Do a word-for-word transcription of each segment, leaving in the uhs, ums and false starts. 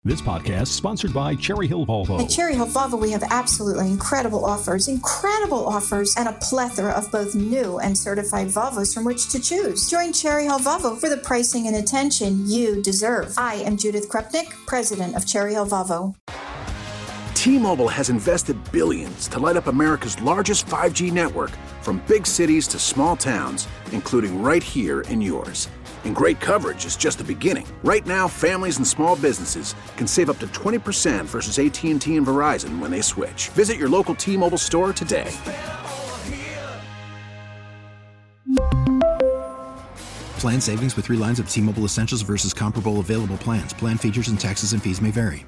This podcast is sponsored by Cherry Hill Volvo. At Cherry Hill Volvo, we have absolutely incredible offers, incredible offers, and a plethora of both new and certified Volvos from which to choose. Join Cherry Hill Volvo for the pricing and attention you deserve. I am Judith Krupnik, president of Cherry Hill Volvo. T-Mobile has invested billions to light up America's largest five G network, from big cities to small towns, including right here in yours. And great coverage is just the beginning. Right now, families and small businesses can save up to twenty percent versus A T and T and Verizon when they switch. Visit your local T-Mobile store today. Plan savings with three lines of T-Mobile Essentials versus comparable available plans. Plan features and taxes and fees may vary.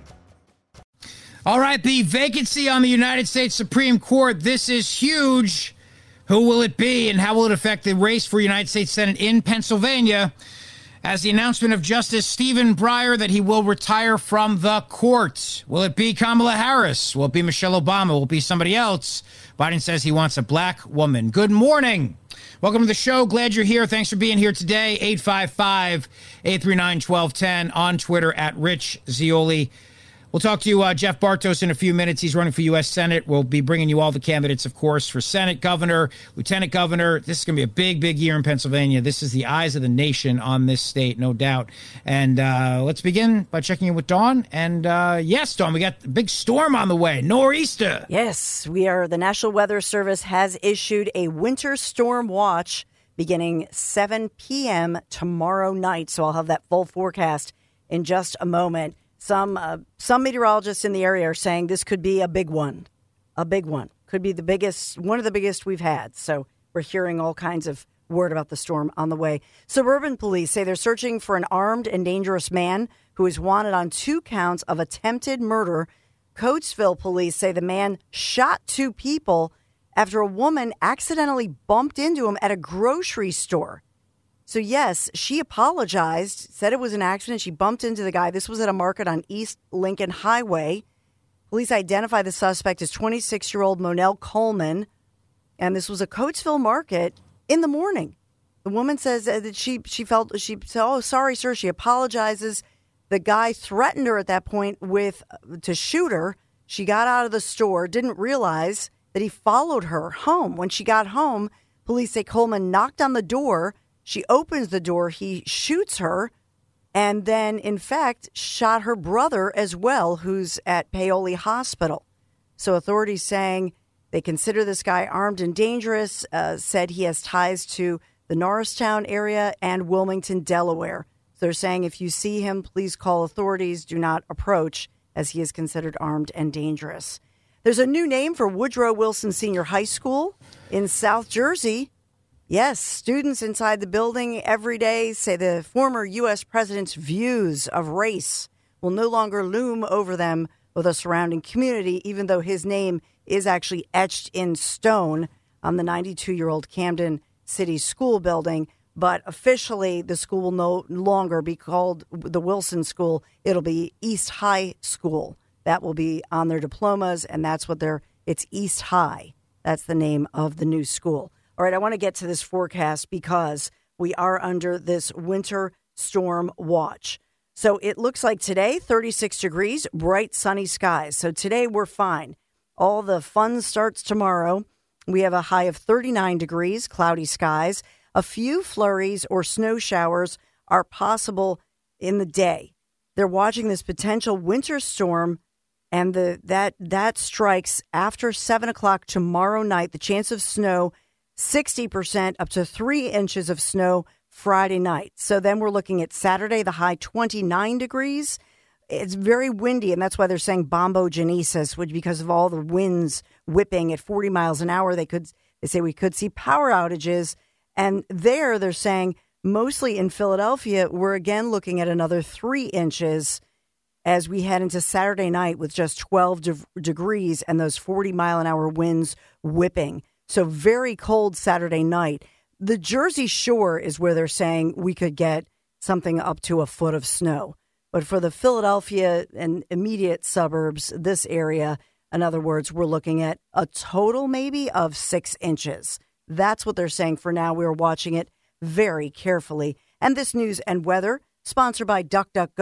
All right, the vacancy on the United States Supreme Court. This is huge. Who will it be, and how will it affect the race for United States Senate in Pennsylvania? As the announcement of Justice Stephen Breyer that he will retire from the court. Will it be Kamala Harris? Will it be Michelle Obama? Will it be somebody else? Biden says he wants a black woman. Good morning. Welcome to the show. Glad you're here. Thanks for being here today. eight five five, eight three nine, one two one zero on Twitter at Rich Zeoli. We'll talk to uh, Jeff Bartos in a few minutes. He's running for U S Senate. We'll be bringing you all the candidates, of course, for Senate, Governor, Lieutenant Governor. This is going to be a big, big year in Pennsylvania. This is the eyes of the nation on this state, no doubt. And uh, let's begin by checking in with Dawn. And uh, yes, Dawn, we got a big storm on the way, nor'easter. Yes, we are. The National Weather Service has issued a winter storm watch beginning seven p.m. tomorrow night. So I'll have that full forecast in just a moment. Some uh, some meteorologists in the area are saying this could be a big one, a big one. Could be the biggest, one of the biggest we've had. So we're hearing all kinds of word about the storm on the way. Suburban police say they're searching for an armed and dangerous man who is wanted on two counts of attempted murder. Coatesville police say the man shot two people after a woman accidentally bumped into him at a grocery store. So, yes, she apologized, said it was an accident. She bumped into the guy. This was at a market on East Lincoln Highway. Police identify the suspect as twenty-six-year-old Monel Coleman, and this was a Coatesville market in the morning. The woman says that she she felt, she said, oh, sorry, sir. She apologizes. The guy threatened her at that point with to shoot her. She got out of the store, didn't realize that he followed her home. When she got home, police say Coleman knocked on the door. She opens the door, he shoots her, and then, in fact, shot her brother as well, who's at Paoli Hospital. So authorities saying they consider this guy armed and dangerous, uh, said he has ties to the Norristown area and Wilmington, Delaware. So they're saying if you see him, please call authorities. Do not approach, as he is considered armed and dangerous. There's a new name for Woodrow Wilson Senior High School in South Jersey. Yes, students inside the building every day say the former U S president's views of race will no longer loom over them or the surrounding community, even though his name is actually etched in stone on the ninety-two-year-old Camden City School building. But officially, the school will no longer be called the Wilson School. It'll be East High School. That will be on their diplomas, and that's what they're, it's East High. That's the name of the new school. All right, I want to get to this forecast because we are under this winter storm watch. So it looks like today, thirty-six degrees, bright sunny skies. So today we're fine. All the fun starts tomorrow. We have a high of thirty-nine degrees, cloudy skies. A few flurries or snow showers are possible in the day. They're watching this potential winter storm, and the that that strikes after seven o'clock tomorrow night. The chance of snow, sixty percent, up to three inches of snow Friday night. So then we're looking at Saturday, the high twenty-nine degrees. It's very windy, and that's why they're saying bombogenesis, which because of all the winds whipping at forty miles an hour, they could they say we could see power outages. And there they're saying mostly in Philadelphia, we're again looking at another three inches as we head into Saturday night with just twelve de- degrees and those forty mile an hour winds whipping. So very cold Saturday night. The Jersey Shore is where they're saying we could get something up to a foot of snow. But for the Philadelphia and immediate suburbs, this area, in other words, we're looking at a total maybe of six inches. That's what they're saying for now. We're watching it very carefully. And this news and weather, sponsored by DuckDuckGo.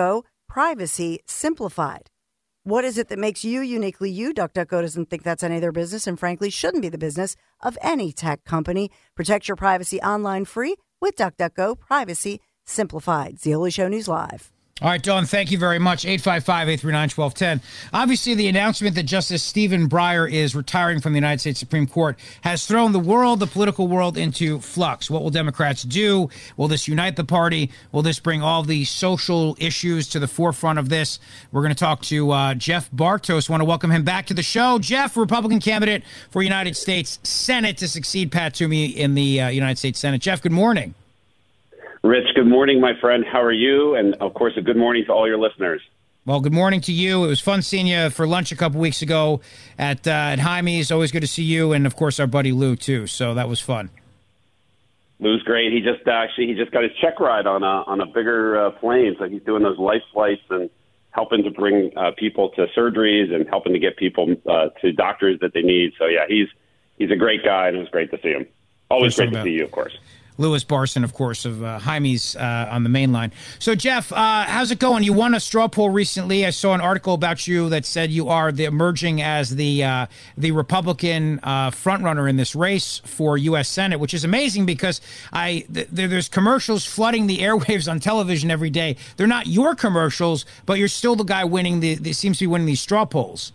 privacy simplified. What is it that makes you uniquely you? DuckDuckGo doesn't think that's any of their business and frankly shouldn't be the business of any tech company. Protect your privacy online free with DuckDuckGo Privacy Simplified. Zeoli Show News Live. All right, Dawn, thank you very much. eight five five, eight three nine, one two one zero. Obviously, the announcement that Justice Stephen Breyer is retiring from the United States Supreme Court has thrown the world, the political world, into flux. What will Democrats do? Will this unite the party? Will this bring all the social issues to the forefront of this? We're going to talk to uh, Jeff Bartos. Want to welcome him back to the show. Jeff, Republican candidate for United States Senate to succeed Pat Toomey in the uh, United States Senate. Jeff, good morning. Rich, good morning, my friend. How are you? And, of course, a good morning to all your listeners. Well, good morning to you. It was fun seeing you for lunch a couple weeks ago at uh, at Jaime's. Always good to see you. And, of course, our buddy Lou, too. So that was fun. Lou's great. He just actually he just got his check ride on a, on a bigger uh, plane. So he's doing those life flights and helping to bring uh, people to surgeries and helping to get people uh, to doctors that they need. So, yeah, he's he's a great guy, and it was great to see him. Always great to see you, of course. Louis Barson, of course, of uh, Jaime's uh, on the main line. So, Jeff, uh, how's it going? You won a straw poll recently. I saw an article about you that said you are the, emerging as the uh, the Republican uh, frontrunner in this race for U S Senate, which is amazing because I th- there's commercials flooding the airwaves on television every day. They're not your commercials, but you're still the guy winning the, the seems to be winning these straw polls.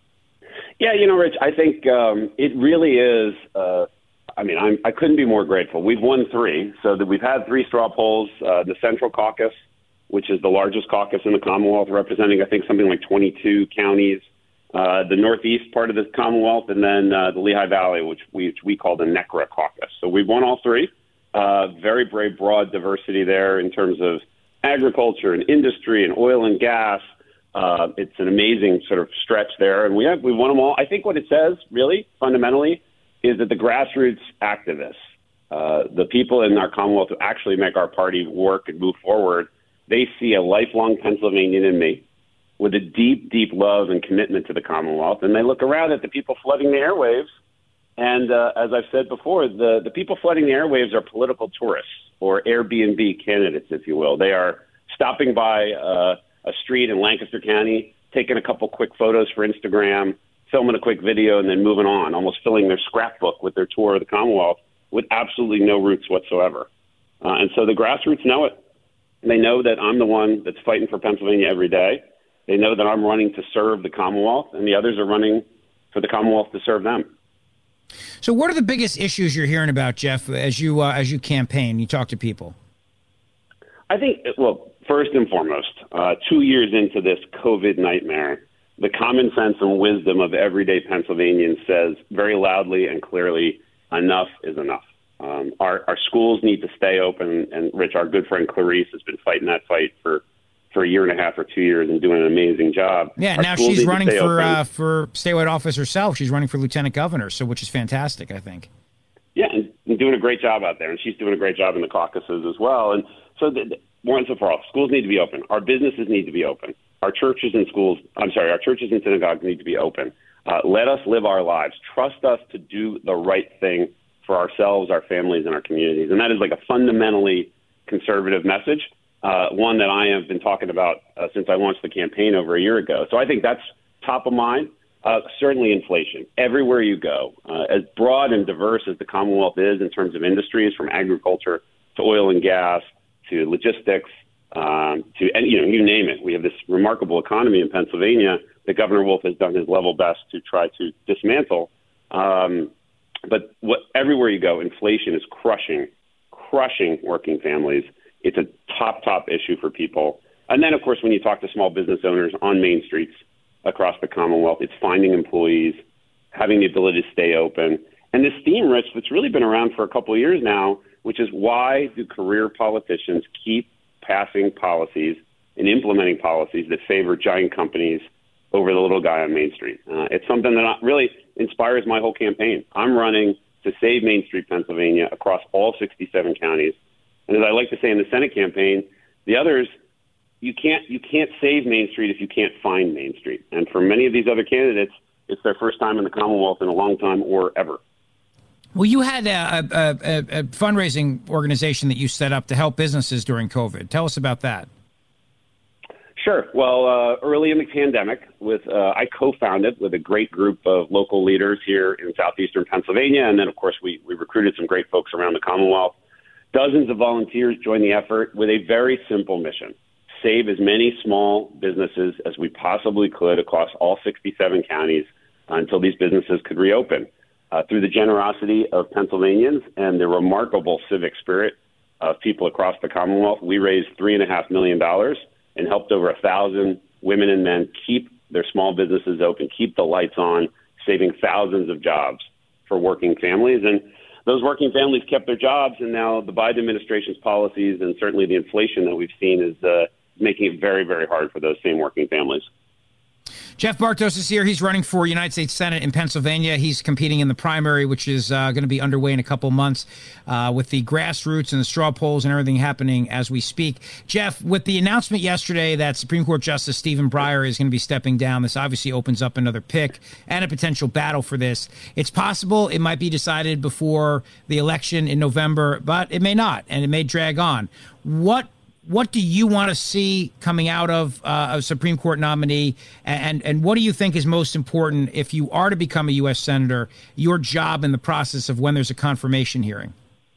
Yeah, you know, Rich, I think um, it really is. Uh, I mean, I'm, I couldn't be more grateful. We've won three, so that we've had three straw polls. Uh, the Central Caucus, which is the largest caucus in the Commonwealth, representing, I think, something like twenty-two counties. Uh, the Northeast part of the Commonwealth, and then uh, the Lehigh Valley, which we, which we call the NECRA caucus. So we've won all three. Uh, very, very broad diversity there in terms of agriculture and industry and oil and gas. Uh, it's an amazing sort of stretch there, and we have we won them all. I think what it says, really, fundamentally, is that the grassroots activists, uh, the people in our Commonwealth who actually make our party work and move forward, they see a lifelong Pennsylvanian in me with a deep, deep love and commitment to the Commonwealth. And they look around at the people flooding the airwaves. And uh, as I've said before, the, the people flooding the airwaves are political tourists or Airbnb candidates, if you will. They are stopping by uh, a street in Lancaster County, taking a couple quick photos for Instagram, filming a quick video, and then moving on, almost filling their scrapbook with their tour of the Commonwealth with absolutely no roots whatsoever. Uh, and so the grassroots know it. They know that I'm the one that's fighting for Pennsylvania every day. They know that I'm running to serve the Commonwealth, and the others are running for the Commonwealth to serve them. So what are the biggest issues you're hearing about, Jeff, as you uh, as you campaign, you talk to people? I think, well, first and foremost, uh, two years into this COVID nightmare, the common sense and wisdom of everyday Pennsylvanians says very loudly and clearly, enough is enough. Um, our, our schools need to stay open, and Rich, our good friend Clarice, has been fighting that fight for, for a year and a half or two years and doing an amazing job. Yeah, our now she's running for uh, for statewide office herself. She's running for lieutenant governor, so which is fantastic, I think. Yeah, and, and doing a great job out there, and she's doing a great job in the caucuses as well. And so, the, the, once and for all, schools need to be open. Our businesses need to be open. Our churches and schools, I'm sorry, our churches and synagogues need to be open. Uh, let us live our lives. Trust us to do the right thing for ourselves, our families, and our communities. And that is like a fundamentally conservative message, uh, one that I have been talking about uh, since I launched the campaign over a year ago. So I think that's top of mind. Uh, certainly inflation. Everywhere you go, uh, as broad and diverse as the Commonwealth is in terms of industries, from agriculture to oil and gas to logistics, Um, to and you know you name it. We have this remarkable economy in Pennsylvania that Governor Wolf has done his level best to try to dismantle. Um, but what everywhere you go, inflation is crushing, crushing working families. It's a top, top issue for people. And then, of course, when you talk to small business owners on main streets across the Commonwealth, it's finding employees, having the ability to stay open. And this theme, Rich, that's really been around for a couple of years now, which is why do career politicians keep passing policies and implementing policies that favor giant companies over the little guy on Main Street. Uh, it's something that really inspires my whole campaign. I'm running to save Main Street, Pennsylvania, across all sixty-seven counties. And as I like to say in the Senate campaign, the others, you can't you can't save Main Street if you can't find Main Street. And for many of these other candidates, it's their first time in the Commonwealth in a long time or ever. Well, you had a, a, a, a fundraising organization that you set up to help businesses during COVID. Tell us about that. Sure. Well, uh, early in the pandemic, with uh, I co-founded with a great group of local leaders here in southeastern Pennsylvania, and then, of course, we, we recruited some great folks around the Commonwealth. Dozens of volunteers joined the effort with a very simple mission: save as many small businesses as we possibly could across all sixty-seven counties until these businesses could reopen. Uh, through the generosity of Pennsylvanians and the remarkable civic spirit of people across the Commonwealth, we raised three and a half million dollars and helped over a thousand women and men keep their small businesses open, keep the lights on, saving thousands of jobs for working families. And those working families kept their jobs, and now the Biden administration's policies and certainly the inflation that we've seen is uh, making it very, very hard for those same working families. Jeff Bartos is here. He's running for United States Senate in Pennsylvania. He's competing in the primary, which is uh, going to be underway in a couple months uh, with the grassroots and the straw polls and everything happening as we speak. Jeff, with the announcement yesterday that Supreme Court Justice Stephen Breyer is going to be stepping down, this obviously opens up another pick and a potential battle for this. It's possible it might be decided before the election in November, but it may not, and it may drag on. What What do you want to see coming out of uh, a Supreme Court nominee, and and what do you think is most important if you are to become a U S senator, your job in the process of when there's a confirmation hearing?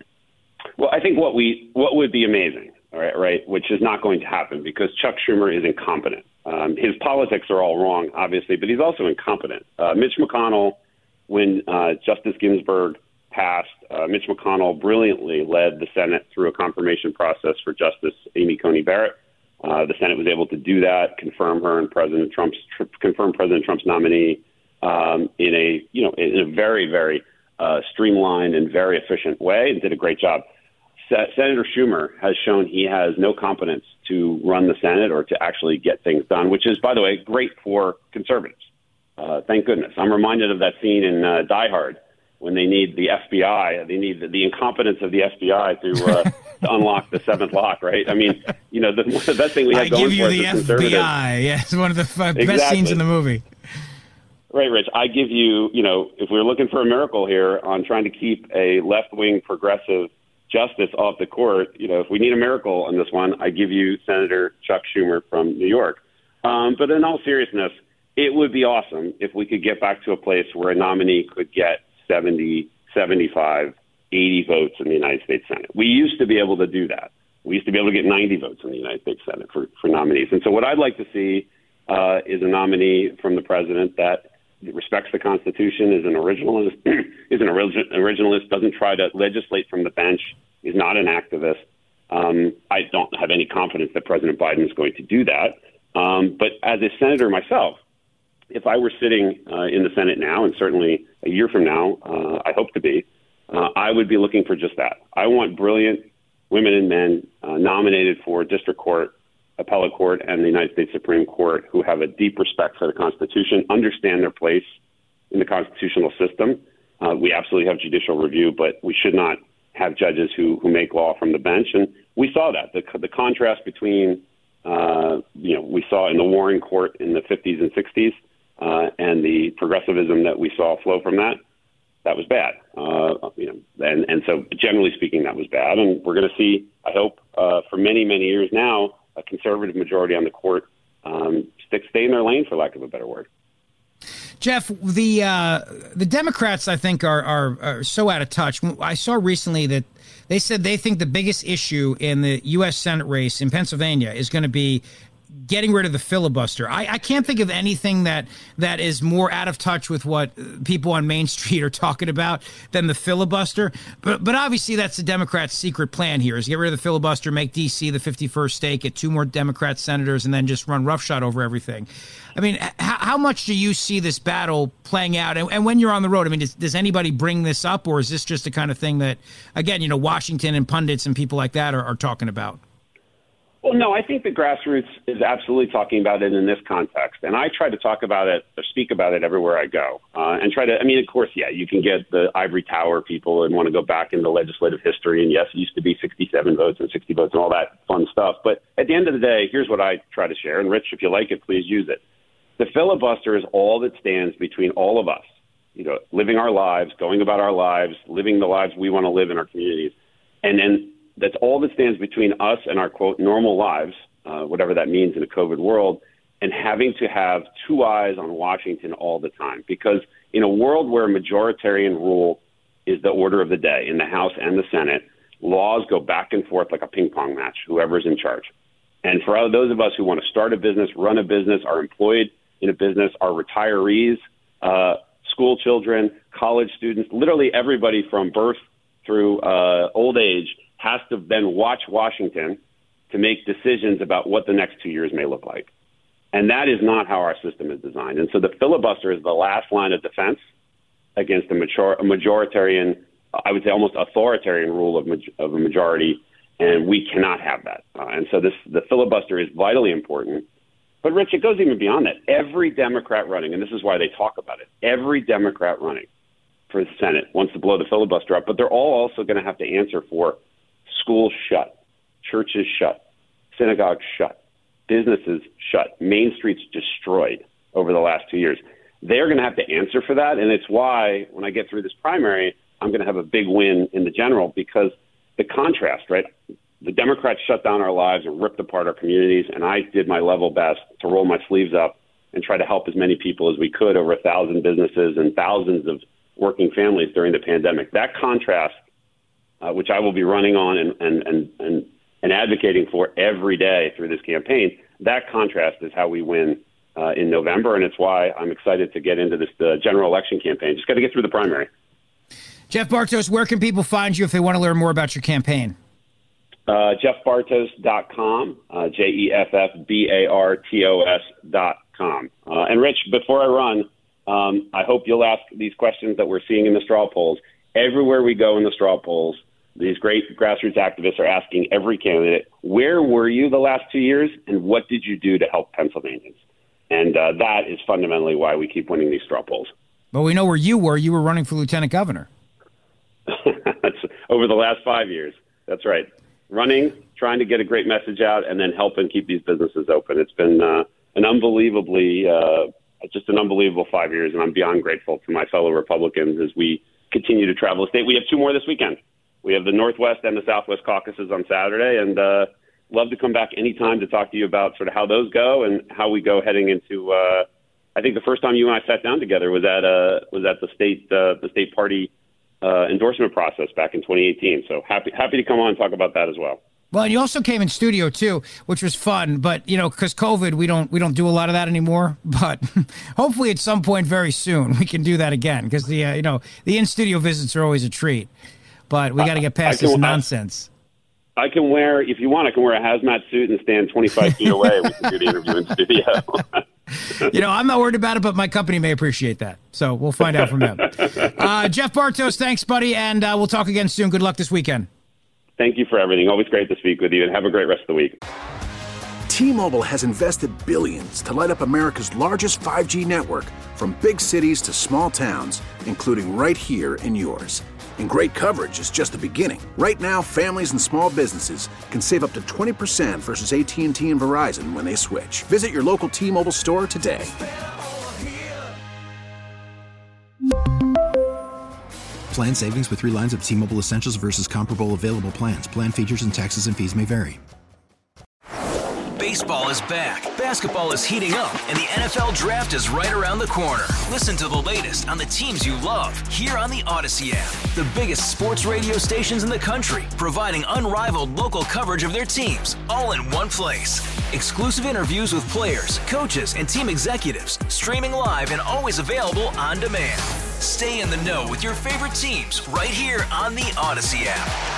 Well, I think what we what would be amazing, all right, right, which is not going to happen because Chuck Schumer is incompetent. Um, his politics are all wrong, obviously, but he's also incompetent. Uh, Mitch McConnell, when uh, Justice Ginsburg passed, uh, Mitch McConnell brilliantly led the Senate through a confirmation process for Justice Amy Coney Barrett. Uh, the Senate was able to do that, confirm her and President Trump's tr- confirm President Trump's nominee um, in a you know in a very very uh, streamlined and very efficient way, and did a great job. Se- Senator Schumer has shown he has no competence to run the Senate or to actually get things done, which is, by the way, great for conservatives. Uh, thank goodness. I'm reminded of that scene in uh, Die Hard, when they need the F B I, they need the, the incompetence of the F B I to, uh, to unlock the seventh lock, right? I mean, you know, the, the best thing we have I going give you for the us as F B I. Yeah, it's one of the f- exactly. best scenes in the movie. Right, Rich. I give you, you know, if we're looking for a miracle here on trying to keep a left-wing progressive justice off the court, you know, if we need a miracle on this one, I give you Senator Chuck Schumer from New York. Um, but in all seriousness, it would be awesome if we could get back to a place where a nominee could get seventy, seventy-five, eighty votes in the United States Senate. We used to be able to do that. We used to be able to get ninety votes in the United States Senate for, for nominees. And so what I'd like to see uh, is a nominee from the president that respects the Constitution, is an originalist, is an origi- originalist, doesn't try to legislate from the bench, is not an activist. Um, I don't have any confidence that President Biden is going to do that. Um, but as a senator myself, if I were sitting uh, in the Senate now, and certainly a year from now, uh, I hope to be, uh, I would be looking for just that. I want brilliant women and men uh, nominated for district court, appellate court, and the United States Supreme Court who have a deep respect for the Constitution, understand their place in the constitutional system. Uh, we absolutely have judicial review, but we should not have judges who, who make law from the bench. And we saw that. The, the contrast between, uh, you know, we saw in the Warren Court in the fifties and sixties, Uh, and the progressivism that we saw flow from that, that was bad. Uh, you know, and, and so generally speaking, that was bad. And we're going to see, I hope, uh, for many, many years now, a conservative majority on the court um, stick, stay in their lane, for lack of a better word. Jeff, the uh, the Democrats, I think, are, are are so out of touch. I saw recently that they said they think the biggest issue in the U S Senate race in Pennsylvania is going to be getting rid of the filibuster. I, I can't think of anything that that is more out of touch with what people on Main Street are talking about than the filibuster. But but obviously that's the Democrats' secret plan here is get rid of the filibuster, make D C the fifty-first state, get two more Democrat senators, and then just run roughshod over everything. I mean, how, how much do you see this battle playing out? And, and when you're on the road, I mean, does, does anybody bring this up, or is this just the kind of thing that, again, you know, Washington and pundits and people like that are, are talking about? Well, no, I think the grassroots is absolutely talking about it in this context. And I try to talk about it or speak about it everywhere I go uh, and try to, I mean, of course, yeah, you can get the ivory tower people and want to go back into legislative history. And yes, it used to be sixty-seven votes and sixty votes and all that fun stuff. But at the end of the day, here's what I try to share. And Rich, if you like it, please use it. The filibuster is all that stands between all of us, you know, living our lives, going about our lives, living the lives we want to live in our communities. And then that's all that stands between us and our, quote, normal lives uh, whatever that means in a COVID world, and having to have two eyes on Washington all the time. Because in a world where majoritarian rule is the order of the day in the House and the Senate, laws go back and forth like a ping pong match, whoever's in charge. And for those of us who want to start a business, run a business, are employed in a business, are retirees, uh, school children, college students, literally everybody from birth through uh, old age has to then watch Washington to make decisions about what the next two years may look like. And that is not how our system is designed. And so the filibuster is the last line of defense against a, major- a majoritarian, I would say almost authoritarian rule of, ma- of a majority, and we cannot have that. Uh, and so this the filibuster is vitally important. But, Rich, it goes even beyond that. Every Democrat running, and this is why they talk about it, every Democrat running for the Senate wants to blow the filibuster up, but they're all also going to have to answer for schools shut, churches shut, synagogues shut, businesses shut, Main Streets destroyed over the last two years. They're going to have to answer for that, and it's why when I get through this primary, I'm going to have a big win in the general, because the contrast, right? The Democrats shut down our lives and ripped apart our communities, and I did my level best to roll my sleeves up and try to help as many people as we could, over a thousand businesses and thousands of working families during the pandemic. That contrast, uh, which I will be running on and, and, and, and, and advocating for every day through this campaign, that contrast is how we win uh, in November, and it's why I'm excited to get into this uh, general election campaign. Just got to get through the primary. Jeff Bartos, where can people find you if they want to learn more about your campaign? Uh, jeff bartos dot com, uh, J E F F B A R T O S dot com. Uh, and, Rich, before I run, um, I hope you'll ask these questions that we're seeing in the straw polls. Everywhere we go in the straw polls, these great grassroots activists are asking every candidate, where were you the last two years, and what did you do to help Pennsylvanians? And uh, that is fundamentally why we keep winning these straw polls. Well, we know where you were. You were running for lieutenant governor. That's over the last five years. That's right. Running, trying to get a great message out, and then helping keep these businesses open. It's been uh, an unbelievably, uh, just an unbelievable five years, and I'm beyond grateful to my fellow Republicans as we continue to travel the state. We have two more this weekend. We have the Northwest and the Southwest caucuses on Saturday, and uh, love to come back anytime to talk to you about sort of how those go and how we go heading into. Uh, I think the first time you and I sat down together was at uh, was at the state uh, the state party uh, endorsement process back in twenty eighteen. So happy happy to come on and talk about that as well. Well, and you also came in studio too, which was fun. But you know, because COVID, we don't we don't do a lot of that anymore. But hopefully, at some point very soon, we can do that again. Because the uh, you know the in studio visits are always a treat. But we got to get past can, this nonsense. I can wear, if you want, I can wear a hazmat suit and stand twenty-five feet away. We can do the interview in studio. You know, I'm not worried about it, but my company may appreciate that. So we'll find out from them. Uh, Jeff Bartos, thanks, buddy, and uh, we'll talk again soon. Good luck this weekend. Thank you for everything. Always great to speak with you, and have a great rest of the week. T-Mobile has invested billions to light up America's largest five G network, from big cities to small towns, including right here in yours. And great coverage is just the beginning. Right now, families and small businesses can save up to twenty percent versus A T and T and Verizon when they switch. Visit your local T-Mobile store today. Plan savings with three lines of T-Mobile Essentials versus comparable available plans. Plan features and taxes and fees may vary. Baseball is back, basketball is heating up, and the N F L Draft is right around the corner. Listen to the latest on the teams you love here on the Odyssey app. The biggest sports radio stations in the country, providing unrivaled local coverage of their teams, all in one place. Exclusive interviews with players, coaches, and team executives, streaming live and always available on demand. Stay in the know with your favorite teams right here on the Odyssey app.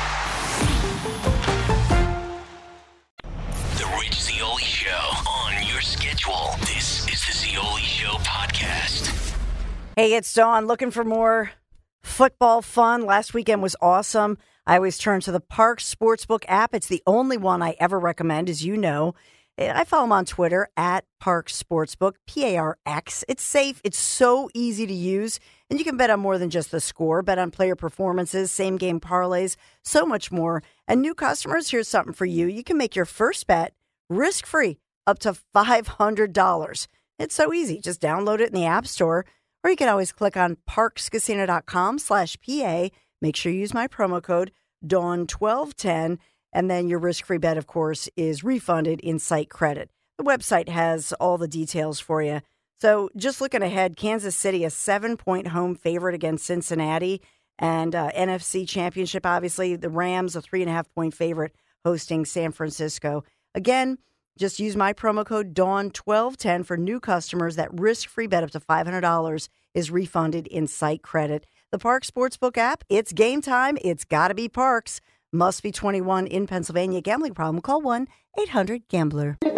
Zeoli Show on your schedule. This is the Zeoli Show podcast. Hey, it's Dawn. Looking for more football fun? Last weekend was awesome. I always turn to the Parx Sportsbook app. It's the only one I ever recommend, as you know. I follow them on Twitter at Parx Sportsbook, P A R X. It's safe. It's so easy to use. And you can bet on more than just the score. Bet on player performances, same-game parlays, so much more. And new customers, here's something for you. You can make your first bet risk-free, up to five hundred dollars. It's so easy. Just download it in the App Store, or you can always click on parxcasino.com slash PA. Make sure you use my promo code Dawn twelve ten, And then your risk-free bet, of course, is refunded in site credit. The website has all the details for you. So just looking ahead, Kansas City, a seven-point home favorite against Cincinnati. And uh, N F C Championship, obviously, the Rams, a three-and-a-half-point favorite hosting San Francisco. Again, just use my promo code Dawn twelve ten for new customers. That risk-free bet up to five hundred dollars is refunded in site credit. The Parx Sportsbook app, it's game time. It's got to be Parx. Must be twenty-one in Pennsylvania. Gambling problem? Call one eight hundred gambler. The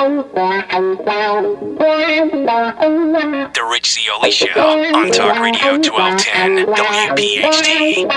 Rich Zeoli Show on Talk Radio twelve ten W P H T.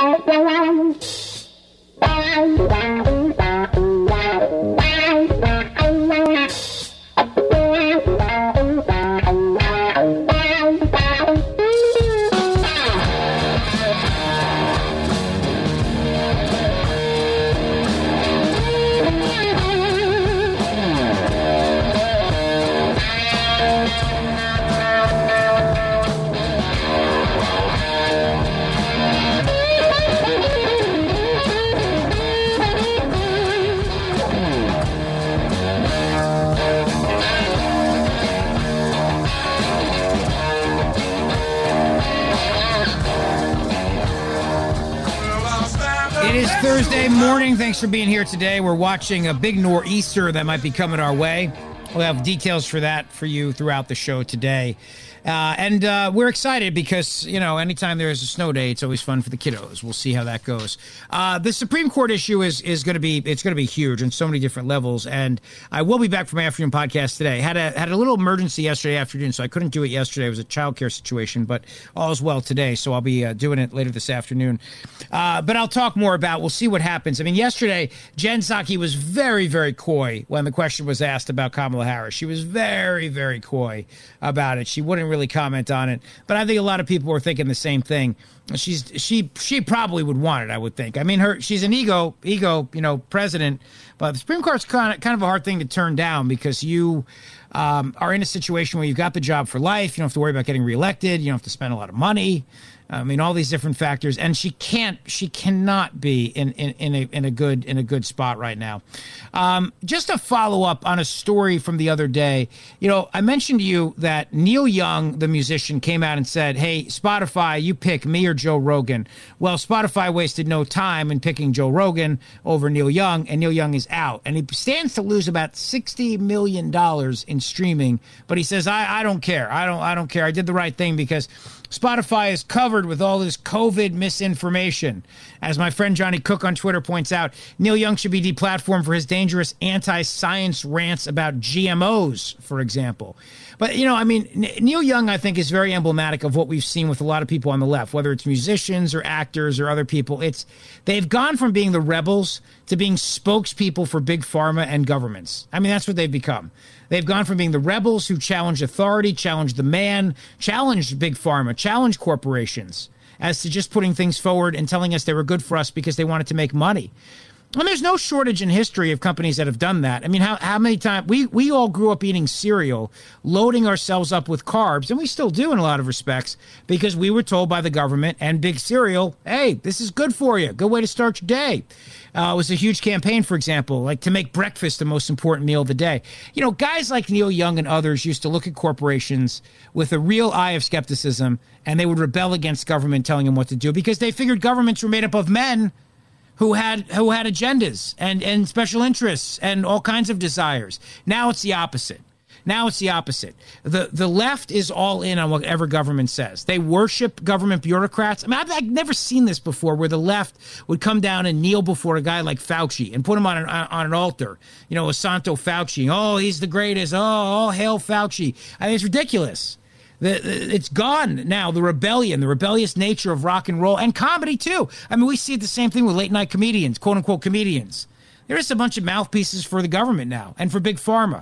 Thursday morning. Thanks for being here today. We're watching a big nor'easter that might be coming our way. We'll have details for that for you throughout the show today. Uh, and uh, we're excited because, you know, anytime there's a snow day, it's always fun for the kiddos. We'll see how that goes. Uh, the Supreme Court issue is is going to be it's going to be huge on so many different levels. And I will be back for my afternoon podcast today. Had a had a little emergency yesterday afternoon, so I couldn't do it yesterday. It was a childcare situation, but all is well today. So I'll be uh, doing it later this afternoon. Uh, but I'll talk more about. We'll see what happens. I mean, yesterday Jen Psaki was very very coy when the question was asked about Kamala Harris. She was very very coy about it. She wouldn't really comment on it, but I think a lot of people were thinking the same thing. She's she she probably would want it, I would think. I mean, her she's an ego ego you know president, but the Supreme Court's kind of kind of a hard thing to turn down because you um, are in a situation where you've got the job for life. You don't have to worry about getting reelected. You don't have to spend a lot of money. I mean, all these different factors, and she can't, she cannot be in, in, in a in a good in a good spot right now. Um, just a follow up on a story from the other day. You know, I mentioned to you that Neil Young, the musician, came out and said, "Hey, Spotify, you pick me or Joe Rogan." Well, Spotify wasted no time in picking Joe Rogan over Neil Young, and Neil Young is out, and he stands to lose about sixty million dollars in streaming. But he says, "I I don't care. I don't I don't care. I did the right thing because Spotify is covered with all this COVID misinformation." As my friend Johnny Cook on Twitter points out, Neil Young should be deplatformed for his dangerous anti-science rants about G M Os, for example. But, you know, I mean, Neil Young, I think, is very emblematic of what we've seen with a lot of people on the left, whether it's musicians or actors or other people. It's they've gone from being the rebels to being spokespeople for big pharma and governments. I mean, that's what they've become. They've gone from being the rebels who challenge authority, challenge the man, challenge big pharma, challenge corporations, as to just putting things forward and telling us they were good for us because they wanted to make money. And there's no shortage in history of companies that have done that. I mean, how how many times we we all grew up eating cereal, loading ourselves up with carbs, and we still do in a lot of respects because we were told by the government and big cereal, hey, this is good for you, good way to start your day. Uh, it was a huge campaign, for example, like to make breakfast the most important meal of the day. You know, guys like Neil Young and others used to look at corporations with a real eye of skepticism, and they would rebel against government telling them what to do because they figured governments were made up of men who had who had agendas and, and special interests and all kinds of desires. Now it's the opposite. Now it's the opposite. The the left is all in on whatever government says. They worship government bureaucrats. I mean, I've, I've never seen this before where the left would come down and kneel before a guy like Fauci and put him on an, on an altar. You know, Santo Fauci. Oh, he's the greatest. Oh, all hail Fauci. I mean, it's ridiculous. The, the, it's gone now, the rebellion, the rebellious nature of rock and roll and comedy, too. I mean, we see the same thing with late-night comedians, quote-unquote comedians. There is a bunch of mouthpieces for the government now and for big pharma.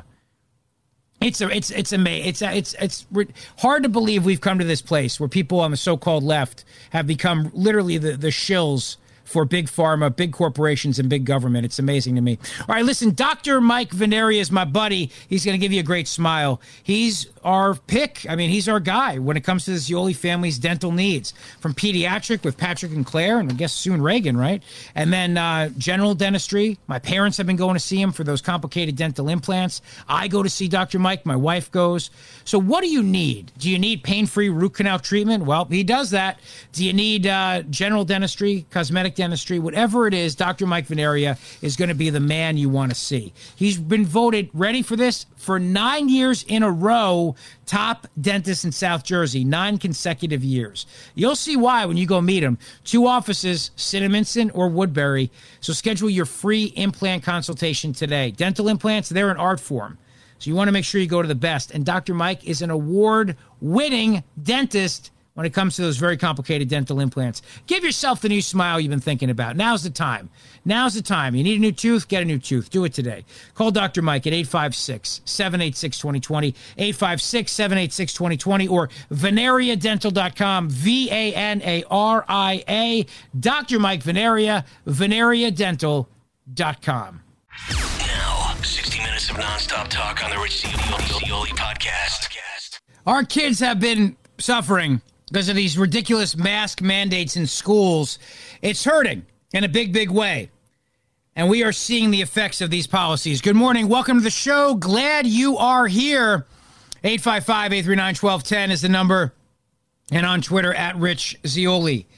It's a, it's it's amazing. It's a, it's it's hard to believe we've come to this place where people on the so-called left have become literally the, the shills for big pharma, big corporations, and big government. It's amazing to me. All right, listen, Doctor Mike Veneria is my buddy. He's going to give you a great smile. He's our pick. I mean, he's our guy when it comes to the Zeoli family's dental needs. From pediatric with Patrick and Claire, and I guess soon Reagan, right? And then uh, general dentistry. My parents have been going to see him for those complicated dental implants. I go to see Doctor Mike. My wife goes. So what do you need? Do you need pain-free root canal treatment? Well, he does that. Do you need uh, general dentistry, cosmetic dentistry, whatever it is? Doctor Mike Veneria is going to be the man you want to see. He's been voted, ready for this, for nine years in a row, top dentist in South Jersey, nine consecutive years. You'll see why when you go meet him. Two offices, Cinnaminson or Woodbury. So schedule your free implant consultation today. Dental implants, they're an art form. So you want to make sure you go to the best. And Doctor Mike is an award-winning dentist when it comes to those very complicated dental implants. Give yourself the new smile you've been thinking about. Now's the time. Now's the time. You need a new tooth? Get a new tooth. Do it today. Call Doctor Mike at eight five six, seven eight six, two zero two zero, eight five six, seven eight six, two zero two zero, or veneria dental dot com, V A N A R I A. Doctor Mike Veneria, veneria dental dot com. Now, sixty minutes of nonstop talk on the Rich Zeoli podcast. Our kids have been suffering because of these ridiculous mask mandates in schools. It's hurting in a big, big way. And we are seeing the effects of these policies. Good morning. Welcome to the show. Glad you are here. eight five five, eight three nine, one two one zero is the number. And on Twitter, at Rich Zeoli.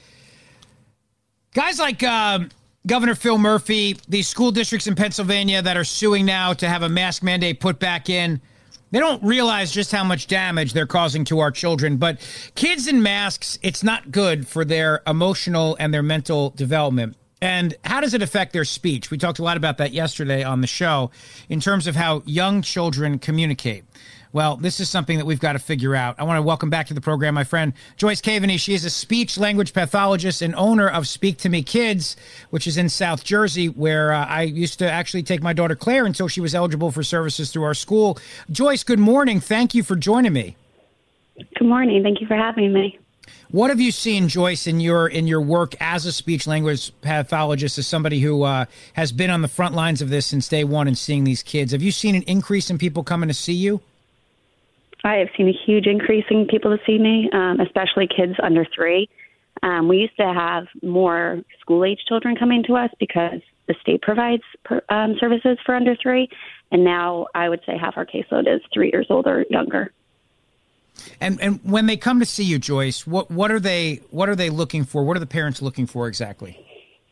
Guys like um, Governor Phil Murphy, these school districts in Pennsylvania that are suing now to have a mask mandate put back in, they don't realize just how much damage they're causing to our children. But kids in masks, it's not good for their emotional and their mental development. And how does it affect their speech? We talked a lot about that yesterday on the show in terms of how young children communicate. Well, this is something that we've got to figure out. I want to welcome back to the program my friend Joyce Caveney. She is a speech language pathologist and owner of Speak to Me Kids, which is in South Jersey, where uh, I used to actually take my daughter Claire until she was eligible for services through our school. Joyce, good morning. Thank you for joining me. Good morning. Thank you for having me. What have you seen, Joyce, in your in your work as a speech language pathologist, as somebody who uh, has been on the front lines of this since day one and seeing these kids? Have you seen an increase in people coming to see you? I have seen a huge increase in people to see me, um, especially kids under three. Um, we used to have more school-age children coming to us because the state provides per, um, services for under three, and now I would say half our caseload is three years old or younger. And and when they come to see you, Joyce, what what are they what are they looking for? What are the parents looking for exactly?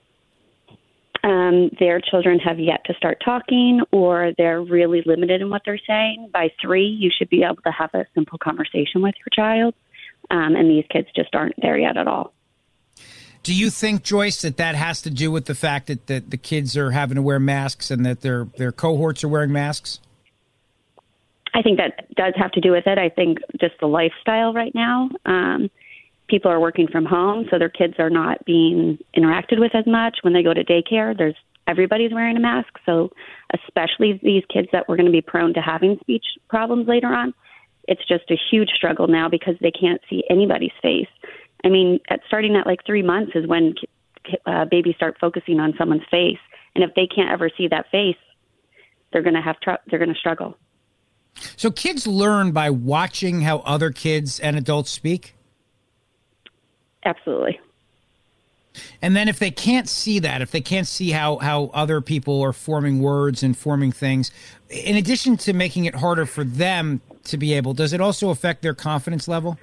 Um, their children have yet to start talking, or they're really limited in what they're saying. By three, you should be able to have a simple conversation with your child, um, and these kids just aren't there yet at all. Do you think, Joyce, that that has to do with the fact that, that the kids are having to wear masks and that their their cohorts are wearing masks? I think that does have to do with it. I think just the lifestyle right now. Um, people are working from home, so their kids are not being interacted with as much. When they go to daycare, there's everybody's wearing a mask. So especially these kids that were going to be prone to having speech problems later on, it's just a huge struggle now because they can't see anybody's face. I mean, at starting at like three months is when uh, babies start focusing on someone's face. And if they can't ever see that face, they're going to have tr- they're going to struggle. So kids learn by watching how other kids and adults speak? Absolutely. And then if they can't see that, if they can't see how, how other people are forming words and forming things, in addition to making it harder for them to be able, does it also affect their confidence level?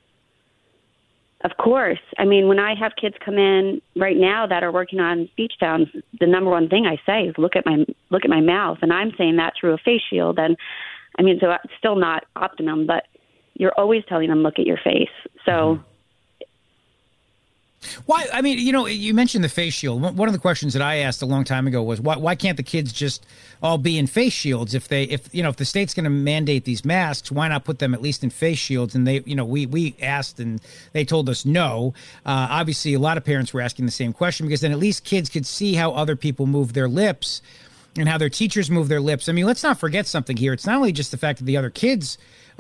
Of course. I mean, when I have kids come in right now that are working on speech sounds, the number one thing I say is look at my look at my mouth, and I'm saying that through a face shield. And I mean, so it's still not optimum, but you're always telling them look at your face. So. Mm-hmm. Why? I mean, you know, you mentioned the face shield. One of the questions that I asked a long time ago was why, why can't the kids just all be in face shields? If they, if, you know, if the state's going to mandate these masks, why not put them at least in face shields? And they, you know, we, we asked and they told us no. Uh, obviously, a lot of parents were asking the same question because then at least kids could see how other people move their lips and how their teachers move their lips. I mean, let's not forget something here. It's not only just the fact that the other kids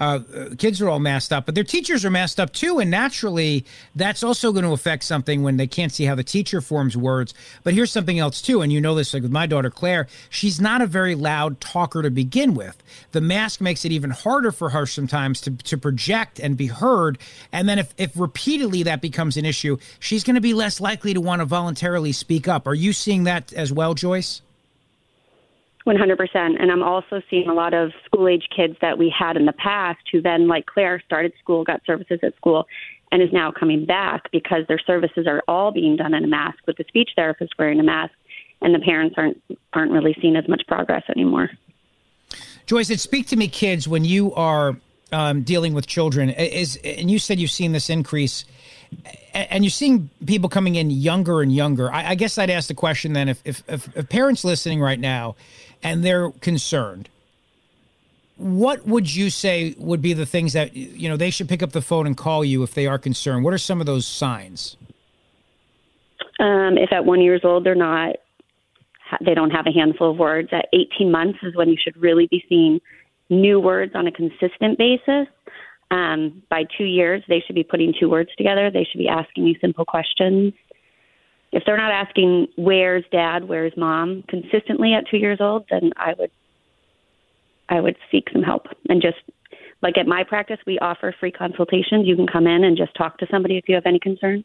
uh, kids are all masked up, but their teachers are masked up too. And naturally, that's also going to affect something when they can't see how the teacher forms words. But here's something else too. And you know this, like with my daughter, Claire, she's not a very loud talker to begin with. The mask makes it even harder for her sometimes to, to project and be heard. And then if, if repeatedly that becomes an issue, she's going to be less likely to want to voluntarily speak up. Are you seeing that as well, Joyce? one hundred percent. And I'm also seeing a lot of school-age kids that we had in the past who then, like Claire, started school, got services at school, and is now coming back because their services are all being done in a mask with the speech therapist wearing a mask, and the parents aren't aren't really seeing as much progress anymore. Joyce, at Speak to Me Kids, when you are um, dealing with children, is and you said you've seen this increase, and you're seeing people coming in younger and younger. I, I guess I'd ask the question then, if, if, if, if parents listening right now and they're concerned, what would you say would be the things that, you know, they should pick up the phone and call you if they are concerned? What are some of those signs? Um, if at one years old they're not, they don't have a handful of words. At eighteen months is when you should really be seeing new words on a consistent basis. Um, by two years, they should be putting two words together. They should be asking you simple questions. If they're not asking, where's dad, where's mom, consistently at two years old, then I would I would seek some help. And just, like at my practice, we offer free consultations. You can come in and just talk to somebody if you have any concern.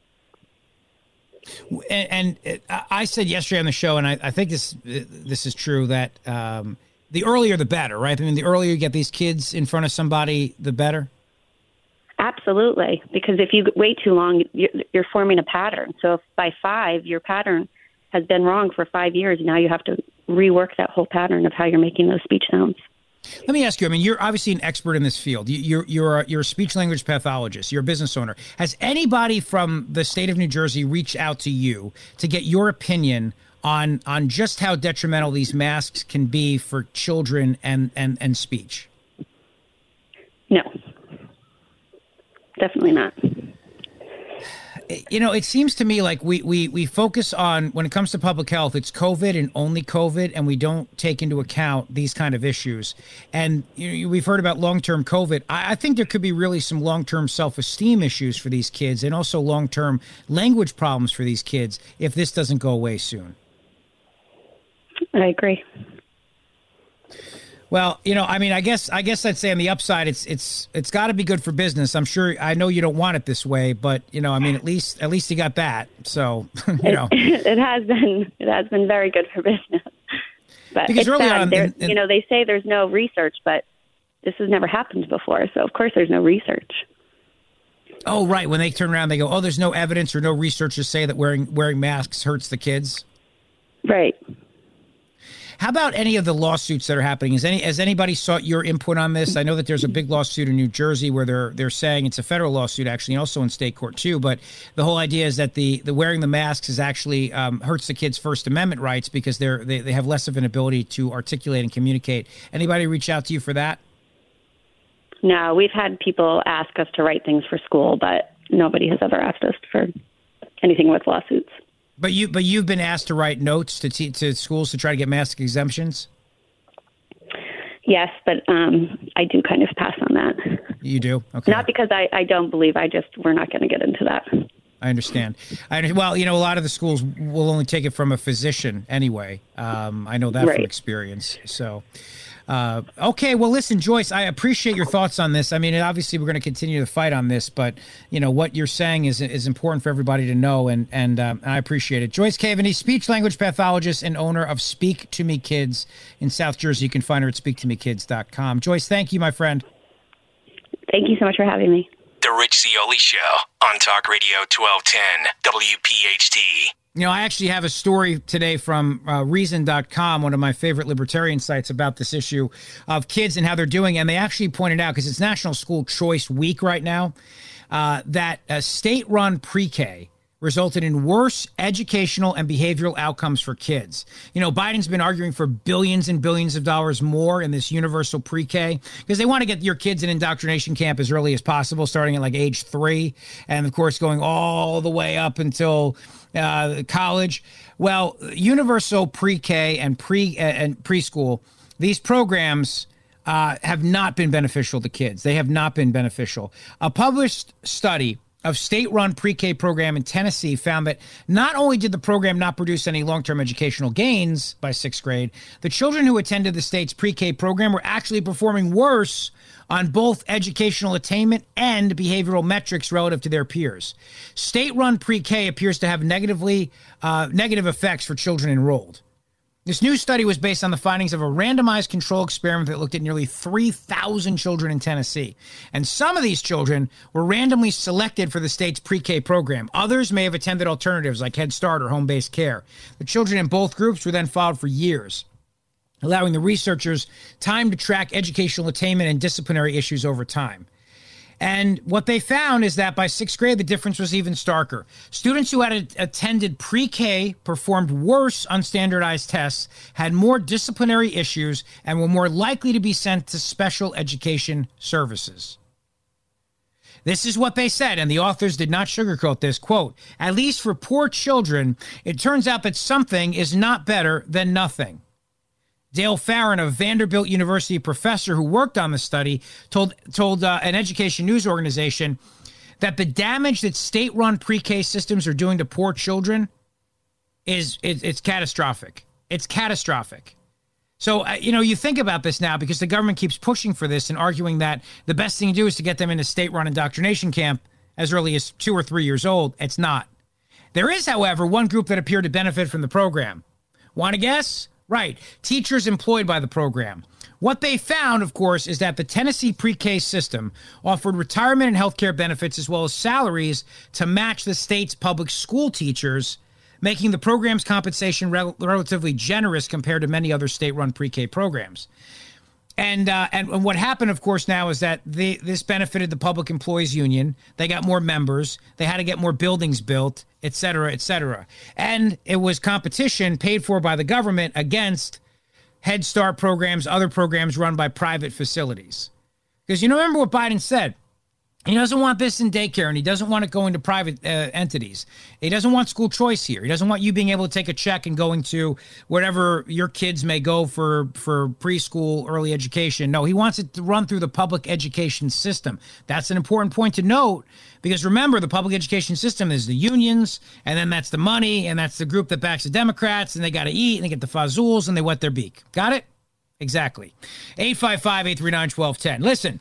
And, and I said yesterday on the show, and I, I think this this is true, that um, the earlier the better, right? I mean, the earlier you get these kids in front of somebody, the better. Absolutely, because if you wait too long, you're, you're forming a pattern. So if by five, your pattern has been wrong for five years, now you have to rework that whole pattern of how you're making those speech sounds. Let me ask you, I mean, you're obviously an expert in this field. You, you're you're a, you're a speech language pathologist. You're a business owner. Has anybody from the state of New Jersey reached out to you to get your opinion on on just how detrimental these masks can be for children and, and, and speech? No. Definitely not. You know, it seems to me like we, we, we focus on, when it comes to public health, it's COVID and only COVID, and we don't take into account these kind of issues. And you know, we've heard about long-term COVID. I, I think there could be really some long-term self-esteem issues for these kids, and also long-term language problems for these kids if this doesn't go away soon. I agree. Well, you know, I mean, I guess I guess I'd say on the upside, it's it's it's got to be good for business. I'm sure. I know you don't want it this way, but you know, I mean, at least at least you got that. So you know, it, it has been it has been very good for business. But because it's early sad. on, There, in, in, you know, they say there's no research, but this has never happened before. So of course, there's no research. Oh, right. When they turn around, they go, "Oh, there's no evidence or no research to say that wearing wearing masks hurts the kids." Right. How about any of the lawsuits that are happening? Has any has anybody sought your input on this? I know that there's a big lawsuit in New Jersey where they're they're saying it's a federal lawsuit, actually, and also in state court too. But the whole idea is that the, the wearing the masks is actually um, hurts the kids' First Amendment rights because they're they, they have less of an ability to articulate and communicate. Anybody reach out to you for that? No, we've had people ask us to write things for school, but nobody has ever asked us for anything with lawsuits. But you, but you've been asked to write notes to te- to schools to try to get mask exemptions? Yes, but um, I do kind of pass on that. You do? Okay. Not because I, I don't believe. I just, we're not going to get into that. I understand. I, well, you know, a lot of the schools will only take it from a physician anyway. Um, I know that right. from experience. So, uh, okay. Well, listen, Joyce, I appreciate your thoughts on this. I mean, obviously we're going to continue to fight on this, but you know, what you're saying is is important for everybody to know. And, and um, I appreciate it. Joyce Caveney, speech language pathologist and owner of Speak to Me Kids in South Jersey. You can find her at speak to me kids dot com. Joyce, thank you, my friend. Thank you so much for having me. The Rich Zeoli Show on Talk Radio twelve ten W P H T. You know, I actually have a story today from uh, reason dot com, one of my favorite libertarian sites, about this issue of kids and how they're doing. And they actually pointed out, because it's National School Choice Week right now, uh, that a state-run pre-K resulted in worse educational and behavioral outcomes for kids. You know, Biden's been arguing for billions and billions of dollars more in this universal pre-K because they want to get your kids in indoctrination camp as early as possible, starting at like age three, and of course going all the way up until uh, college. Well, universal pre-K and pre uh, and preschool, these programs uh, have not been beneficial to kids. They have not been beneficial. A published study of state-run pre-K program in Tennessee found that not only did the program not produce any long-term educational gains by sixth grade, the children who attended the state's pre-K program were actually performing worse on both educational attainment and behavioral metrics relative to their peers. State-run pre-K appears to have negatively uh, negative effects for children enrolled. This new study was based on the findings of a randomized control experiment that looked at nearly three thousand children in Tennessee. And some of these children were randomly selected for the state's pre-K program. Others may have attended alternatives like Head Start or home-based care. The children in both groups were then followed for years, allowing the researchers time to track educational attainment and disciplinary issues over time. And what they found is that by sixth grade, the difference was even starker. Students who had a- attended pre-K performed worse on standardized tests, had more disciplinary issues, and were more likely to be sent to special education services. This is what they said, and the authors did not sugarcoat this. Quote, at least for poor children, it turns out that something is not better than nothing. Dale Farron, a Vanderbilt University professor who worked on the study, told told uh, an education news organization that the damage that state-run pre-K systems are doing to poor children is it, it's catastrophic. It's catastrophic. So, uh, you know, you think about this now because the government keeps pushing for this and arguing that the best thing to do is to get them into state-run indoctrination camp as early as two or three years old. It's not. There is, however, one group that appeared to benefit from the program. Want to guess? Right. Teachers employed by the program. What they found, of course, is that the Tennessee pre-K system offered retirement and health care benefits as well as salaries to match the state's public school teachers, making the program's compensation rel- relatively generous compared to many other state-run pre-K programs. And, uh, and and what happened, of course, now is that they, this benefited the Public Employees Union. They got more members. They had to get more buildings built, et cetera, et cetera. And it was competition paid for by the government against Head Start programs, other programs run by private facilities. Because you know, remember what Biden said? He doesn't want this in daycare, and he doesn't want it going to private uh, entities. He doesn't want school choice here. He doesn't want you being able to take a check and going to wherever your kids may go for, for preschool, early education. No, he wants it to run through the public education system. That's an important point to note because remember, the public education system is the unions, and then that's the money, and that's the group that backs the Democrats, and they got to eat, and they get the fazools, and they wet their beak. Got it? Exactly. eight five five, eight three nine, one two one zero. Listen.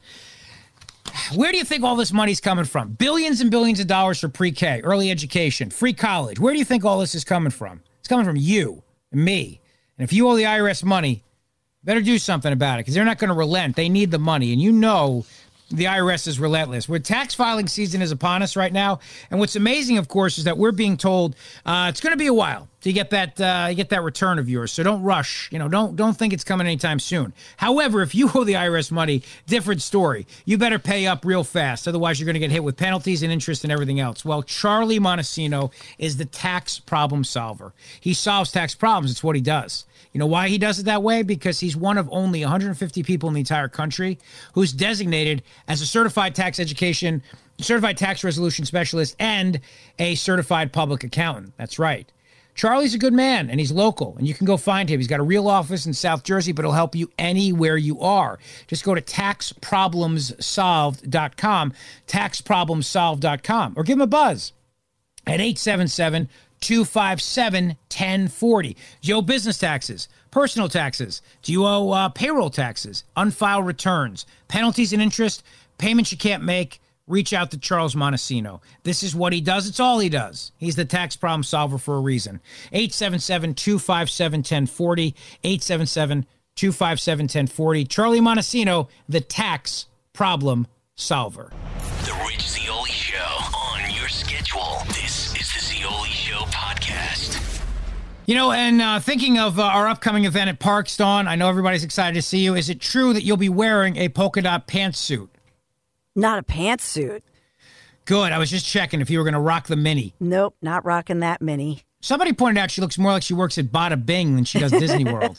Where do you think all this money's coming from? Billions and billions of dollars for pre-K, early education, free college. Where do you think all this is coming from? It's coming from you and me. And if you owe the I R S money, better do something about it because they're not going to relent. They need the money. And you know the I R S is relentless. Where tax filing season is upon us right now. And what's amazing, of course, is that we're being told uh, it's going to be a while to get that uh, get that return of yours. So don't rush. You know, don't don't think it's coming anytime soon. However, if you owe the I R S money, different story. You better pay up real fast. Otherwise, you're going to get hit with penalties and interest and everything else. Well, Charlie Montesino is the tax problem solver. He solves tax problems. It's what he does. You know why he does it that way? Because he's one of only one hundred fifty people in the entire country who's designated as a certified tax education, certified tax resolution specialist, and a certified public accountant. That's right. Charlie's a good man, and he's local, and you can go find him. He's got a real office in South Jersey, but he'll help you anywhere you are. Just go to tax problems solved dot com, tax problems solved dot com, or give him a buzz at eight seven seven, two five seven, one zero four zero. Do you owe business taxes, personal taxes? Do you owe uh, payroll taxes, unfiled returns, penalties and interest, payments you can't make? Reach out to Charles Montesino. This is what he does. It's all he does. He's the tax problem solver for a reason. eight seven seven, two five seven, one zero four zero. eight seven seven, two five seven, one zero four zero. Charlie Montesino, the tax problem solver. The Rich Zeoli Show on your schedule. This is the Zeoli Show podcast. You know, and uh, thinking of uh, our upcoming event at Parks, Dawn, I know everybody's excited to see you. Is it true that you'll be wearing a polka dot pantsuit? Not a pantsuit. Good. I was just checking if you were going to rock the mini. Nope, not rocking that mini. Somebody pointed out she looks more like she works at Bada Bing than she does Disney World.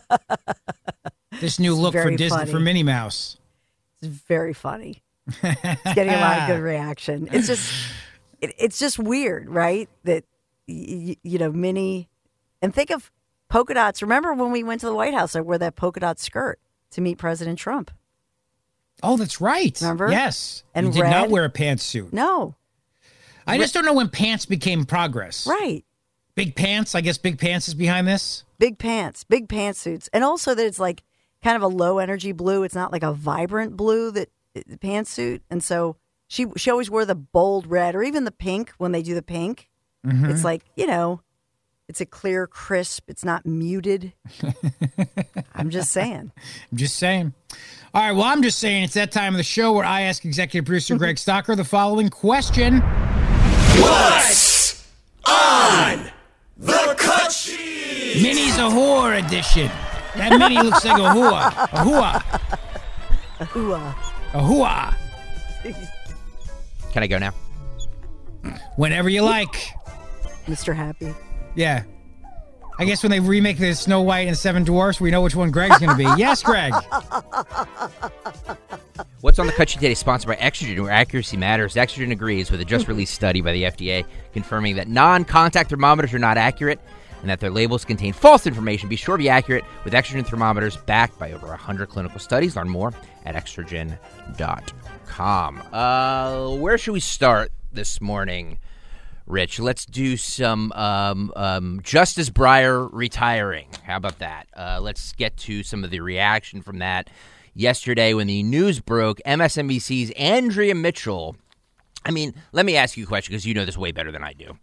This new it's look for Disney funny. for Minnie Mouse. It's very funny. It's getting a lot of good reaction. It's just, it, it's just weird, right? That y- you know, Minnie, and think of polka dots. Remember when we went to the White House? I wore that polka dot skirt. to meet President Trump. Oh, that's right. Remember? Yes. And you did red, not wear a pantsuit. No. I just don't know when pants became progress. Right. Big pants. I guess big pants is behind this. Big pants, big pantsuits. And also that it's like kind of a low energy blue. It's not like a vibrant blue that pantsuit. And so she she always wore the bold red or even the pink when they do the pink. Mm-hmm. It's like, you know, it's a clear, crisp. It's not muted. I'm just saying. I'm just saying. All right, well, I'm just saying it's that time of the show where I ask executive producer Greg Stocker the following question. What's on the cut sheet? Minnie's a whore edition. That Minnie looks like a whore. A whore. A whore. A whore. Can I go now? Whenever you like. Mister Happy. Yeah. I guess when they remake the Snow White and Seven Dwarfs, we know which one Greg's going to be. Yes, Greg. What's on the cut sheet today is sponsored by Extrogen, where accuracy matters. Extrogen agrees with a just-released study by the F D A confirming that non-contact thermometers are not accurate and that their labels contain false information. Be sure to be accurate with Extrogen thermometers backed by over one hundred clinical studies. Learn more at extrogen dot com. Uh, where should we start this morning, Rich? Let's do some um, um, Justice Breyer retiring. How about that? Uh, let's get to some of the reaction from that. Yesterday, when the news broke, M S N B C's Andrea Mitchell. I mean, let me ask you a question because you know this way better than I do.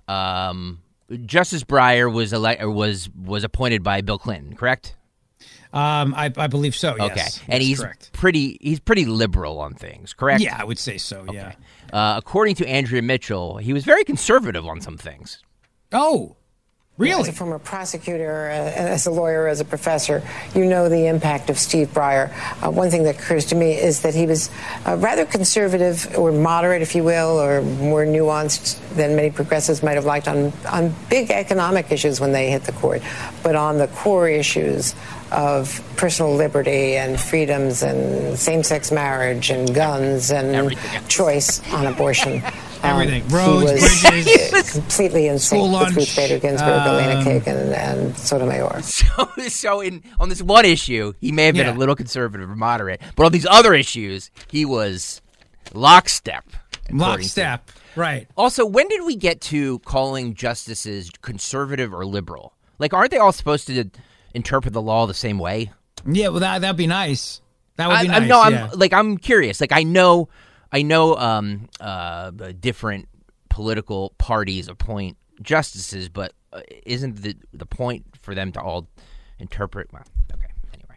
Um, Justice Breyer was ele- was was appointed by Bill Clinton, correct? Um, I, I believe so. Yes. Okay, and yes, he's correct. pretty he's pretty liberal on things, correct? Yeah, I would say so. Okay. Yeah. Uh, according to Andrea Mitchell, he was very conservative on some things. Oh. Really? As a former prosecutor, uh, as a lawyer, as a professor, you know the impact of Steve Breyer. Uh, one thing that occurs to me is that he was uh, rather conservative or moderate, if you will, or more nuanced than many progressives might have liked on, on big economic issues when they hit the court. But on the core issues of personal liberty and freedoms and same-sex marriage and guns and Everything. choice on abortion. Everything. Um, Roads, he was bridges. completely in sync with lunch, Ruth Bader Ginsburg, um, Elena Kagan, and Sotomayor. So, so in on this one issue, he may have been Yeah. a little conservative or moderate, but on these other issues, he was lockstep. according to- Lockstep. Right. Also, when did we get to calling justices conservative or liberal? Like, aren't they all supposed to interpret the law the same way? Yeah, well, that, that'd be nice. That would be I, nice. I, no, yeah. I'm like I'm curious. Like I know, I know, um, uh, different political parties appoint justices, but uh, isn't the the point for them to all interpret? Well, okay. Anyway,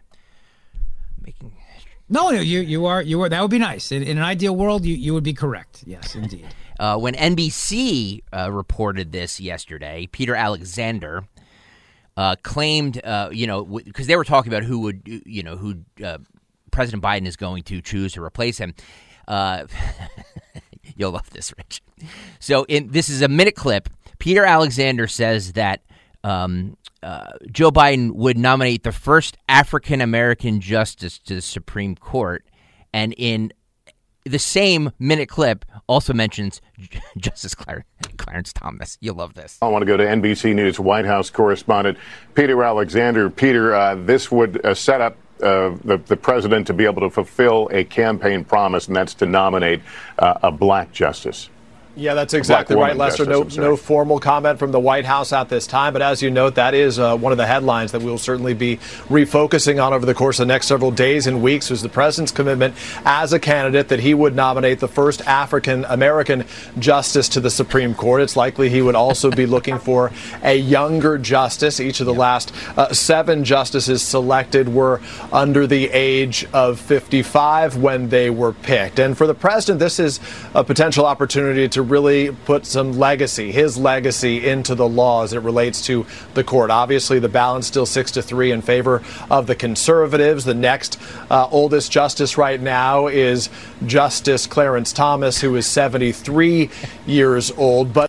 making No, no, you you are you are. That would be nice. In, in an ideal world, you, you would be correct. Yes, indeed. uh, when N B C uh, reported this yesterday, Peter Alexander uh, claimed, uh, you know, because w- they were talking about who would, you know, who uh, President Biden is going to choose to replace him. Uh, you'll love this, Rich. So, in this is a minute clip. Peter Alexander says that um, uh, Joe Biden would nominate the first African American justice to the Supreme Court, and in the same minute clip also mentions Justice Clar- Clarence Thomas. You'll love this. I want to go to N B C News White House correspondent Peter Alexander. Peter, uh, this would uh, set up uh, the, the president to be able to fulfill a campaign promise, and that's to nominate uh, a black justice. Yeah, that's exactly right, Lester. No, no formal comment from the White House at this time. But as you note, that is uh, one of the headlines that we'll certainly be refocusing on over the course of the next several days and weeks, was the president's commitment as a candidate that he would nominate the first African-American justice to the Supreme Court. It's likely he would also be looking for a younger justice. Each of the last uh, seven justices selected were under the age of fifty-five when they were picked. And for the president, this is a potential opportunity to really put some legacy, his legacy, into the law as it relates to the court. Obviously, the balance still six to three in favor of the conservatives. The next uh, oldest justice right now is Justice Clarence Thomas, who is seventy-three years old. But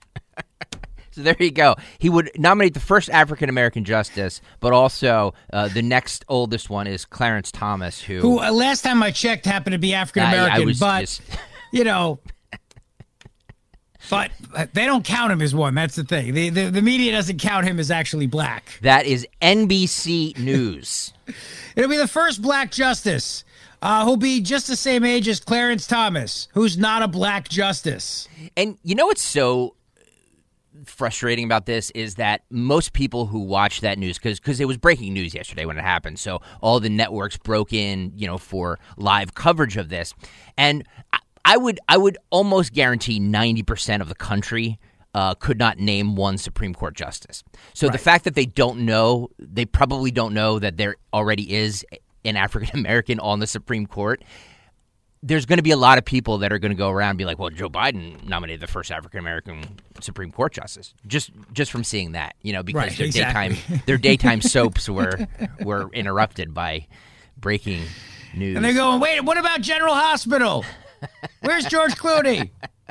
so there you go. He would nominate the first African-American justice, but also uh, the next oldest one is Clarence Thomas, who... Who, uh, last time I checked, happened to be African-American, I, I was but, just... you know... But they don't count him as one. That's the thing. The, the, the media doesn't count him as actually black. That is N B C News. It'll be the first black justice uh, who'll be just the same age as Clarence Thomas, who's not a black justice. And you know what's so frustrating about this is that most people who watch that news, because because it was breaking news yesterday when it happened, so all the networks broke in, you know, for live coverage of this, and I, I would I would almost guarantee ninety percent of the country uh, could not name one Supreme Court justice. So right. The fact that they don't know, they probably don't know that there already is an African American on the Supreme Court. There's going to be a lot of people that are going to go around and be like, well, Joe Biden nominated the first African-American Supreme Court justice, just just from seeing that, you know, because right, their exactly. daytime their daytime soaps were were interrupted by breaking news. And they're going, wait, what about General Hospital? Where's George Clooney?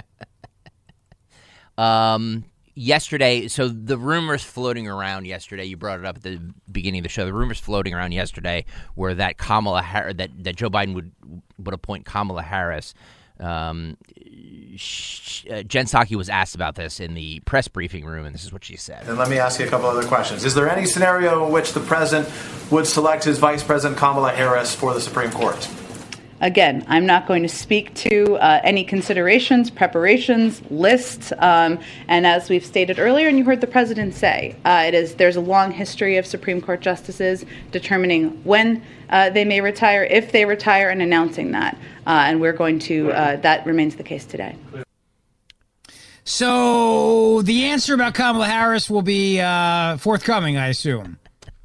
Um, yesterday, so the rumors floating around yesterday, you brought it up at the beginning of the show, the rumors floating around yesterday were that Kamala Harris, that, that Joe Biden would would appoint Kamala Harris. Um, sh- uh, Jen Psaki was asked about this in the press briefing room, and this is what she said. And let me ask you a couple other questions. Is there any scenario in which the president would select his vice president, Kamala Harris, for the Supreme Court? Again, I'm not going to speak to uh, any considerations, preparations, lists, um, and as we've stated earlier, and you heard the president say, uh, it is there's a long history of Supreme Court justices determining when uh, they may retire, if they retire, and announcing that. Uh, and we're going to, uh, that remains the case today. So the answer about Kamala Harris will be uh, forthcoming, I assume.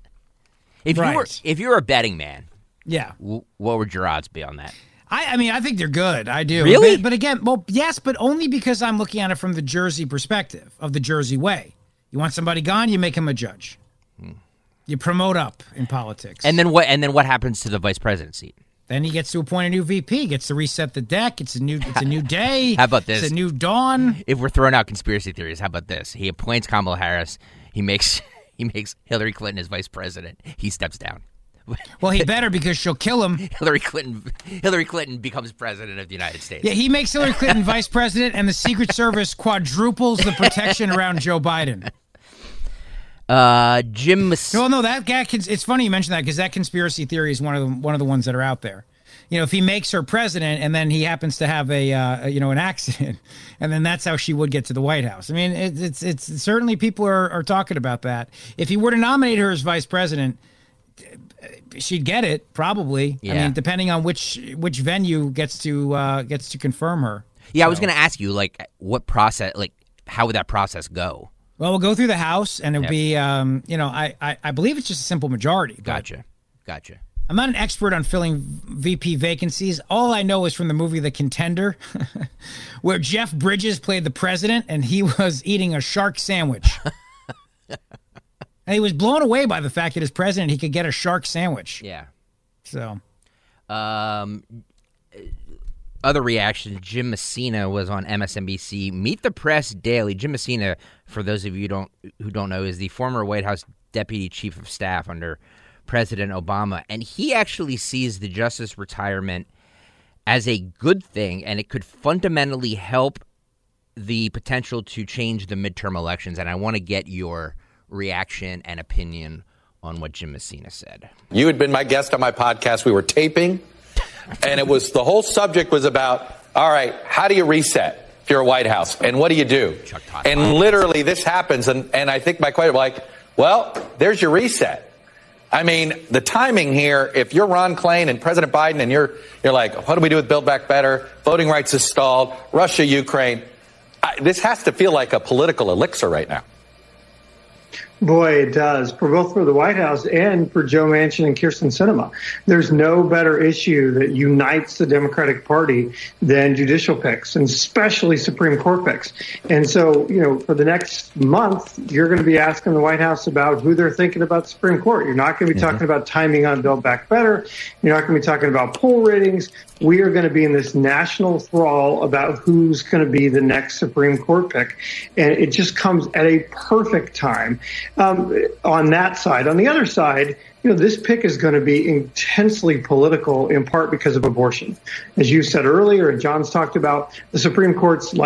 If right. you were, if you're a betting man, yeah, w- what would your odds be on that? I, I mean, I think they're good. I do. Really? But, but again, well, yes, but only because I'm looking at it from the Jersey perspective, of the Jersey way. You want somebody gone, you make him a judge. Hmm. You promote up in politics. And then what? And then what happens to the vice president seat? Then he gets to appoint a new V P, gets to reset the deck. It's a new, it's a new day. How about this? It's a new dawn. If we're throwing out conspiracy theories, how about this? He appoints Kamala Harris. He makes he makes Hillary Clinton his vice president. He steps down. Well, he better, because she'll kill him. Hillary Clinton Hillary Clinton becomes president of the United States. Yeah, he makes Hillary Clinton vice president, and the Secret Service quadruples the protection around Joe Biden. Uh, Jim. Mas- no, no, that guy. It's funny you mention that, because that conspiracy theory is one of the one of the ones that are out there. You know, if he makes her president and then he happens to have a, uh, you know, an accident, and then that's how she would get to the White House. I mean, it, it's it's certainly people are, are talking about that. If he were to nominate her as vice president, she'd get it probably. Yeah. I mean, depending on which which venue gets to uh, gets to confirm her. Yeah, so. I was going to ask you, like, what process, like, how would that process go? Well, we'll go through the House, and it'll yep. be, um, you know, I, I I believe it's just a simple majority. Gotcha, gotcha. I'm not an expert on filling V P vacancies. All I know is from the movie The Contender, where Jeff Bridges played the president, and he was eating a shark sandwich. And he was blown away by the fact that as president, he could get a shark sandwich. Yeah. So. Um, other reactions. Jim Messina was on M S N B C Meet the Press Daily. Jim Messina, for those of you who don't who don't know, is the former White House Deputy Chief of Staff under President Obama, and he actually sees the justice retirement as a good thing, and it could fundamentally help the potential to change the midterm elections. And I want to get your reaction and opinion on what Jim Messina said. You had been my guest on my podcast. We were taping, and it was the whole subject was about, all right, how do you reset if you're a White House, and what do you do? And literally this happens, and, and I think my question was like, well, there's your reset. I mean, the timing here, if you're Ron Klain and President Biden and you're you're like, what do we do with Build Back Better? Voting rights is stalled. Russia, Ukraine. I, this has to feel like a political elixir right now. Boy, it does, for both for the White House and for Joe Manchin and Kyrsten Sinema. There's no better issue that unites the Democratic Party than judicial picks, and especially Supreme Court picks. And so, you know, for the next month, you're going to be asking the White House about who they're thinking about the Supreme Court. You're not going to be mm-hmm. talking about timing on Build Back Better. You're not going to be talking about poll ratings. We are going to be in this national thrall about who's going to be the next Supreme Court pick. And it just comes at a perfect time um, on that side. On the other side, you know, this pick is going to be intensely political, in part because of abortion. As you said earlier, and John's talked about, the Supreme Court's likely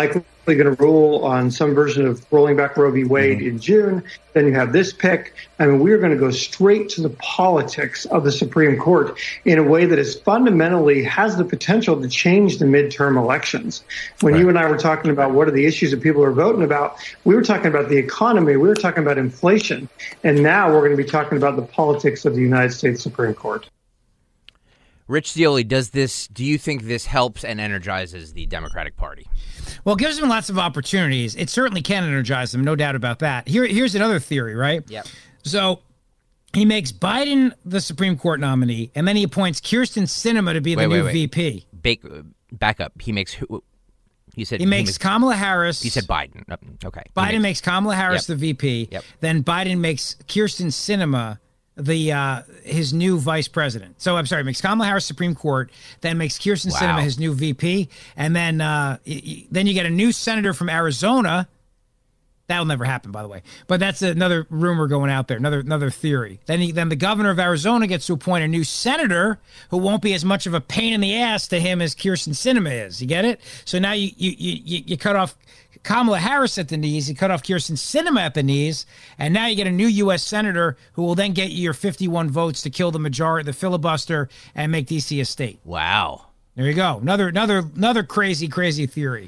going to rule on some version of rolling back Roe v. Wade mm-hmm. in June. Then you have this pick. I mean, we're going to go straight to the politics of the Supreme Court in a way that is fundamentally has the potential to change the midterm elections. When right. you and I were talking about what are the issues that people are voting about, we were talking about the economy. We were talking about inflation. And now we're going to be talking about the politics of the United States Supreme Court. Rich Zeoli, does this? Do you think this helps and energizes the Democratic Party? Well, it gives them lots of opportunities. It certainly can energize them, no doubt about that. Here, here's another theory, right? Yep. So he makes Biden the Supreme Court nominee, and then he appoints Kyrsten Sinema to be wait, the wait, new wait. V P. Back, back up. He makes who? He said he makes, he makes Kamala Harris. He said Biden. Okay. Biden makes, makes Kamala Harris yep. the V P. Yep. Then Biden makes Kyrsten Sinema the uh, his new vice president. So I'm sorry, makes Kamala Harris Supreme Court, then makes Kyrsten wow. Sinema his new V P, and then uh, y- then you get a new senator from Arizona. That'll never happen, by the way. But that's another rumor going out there, another another theory. Then he, then the governor of Arizona gets to appoint a new senator who won't be as much of a pain in the ass to him as Kyrsten Sinema is. You get it? So now you you you, you cut off Kamala Harris at the knees, you cut off Kyrsten Sinema at the knees, and now you get a new U S senator who will then get you your fifty-one votes to kill the majority, the filibuster, and make D C a state. Wow. There you go. Another another another crazy, crazy theory.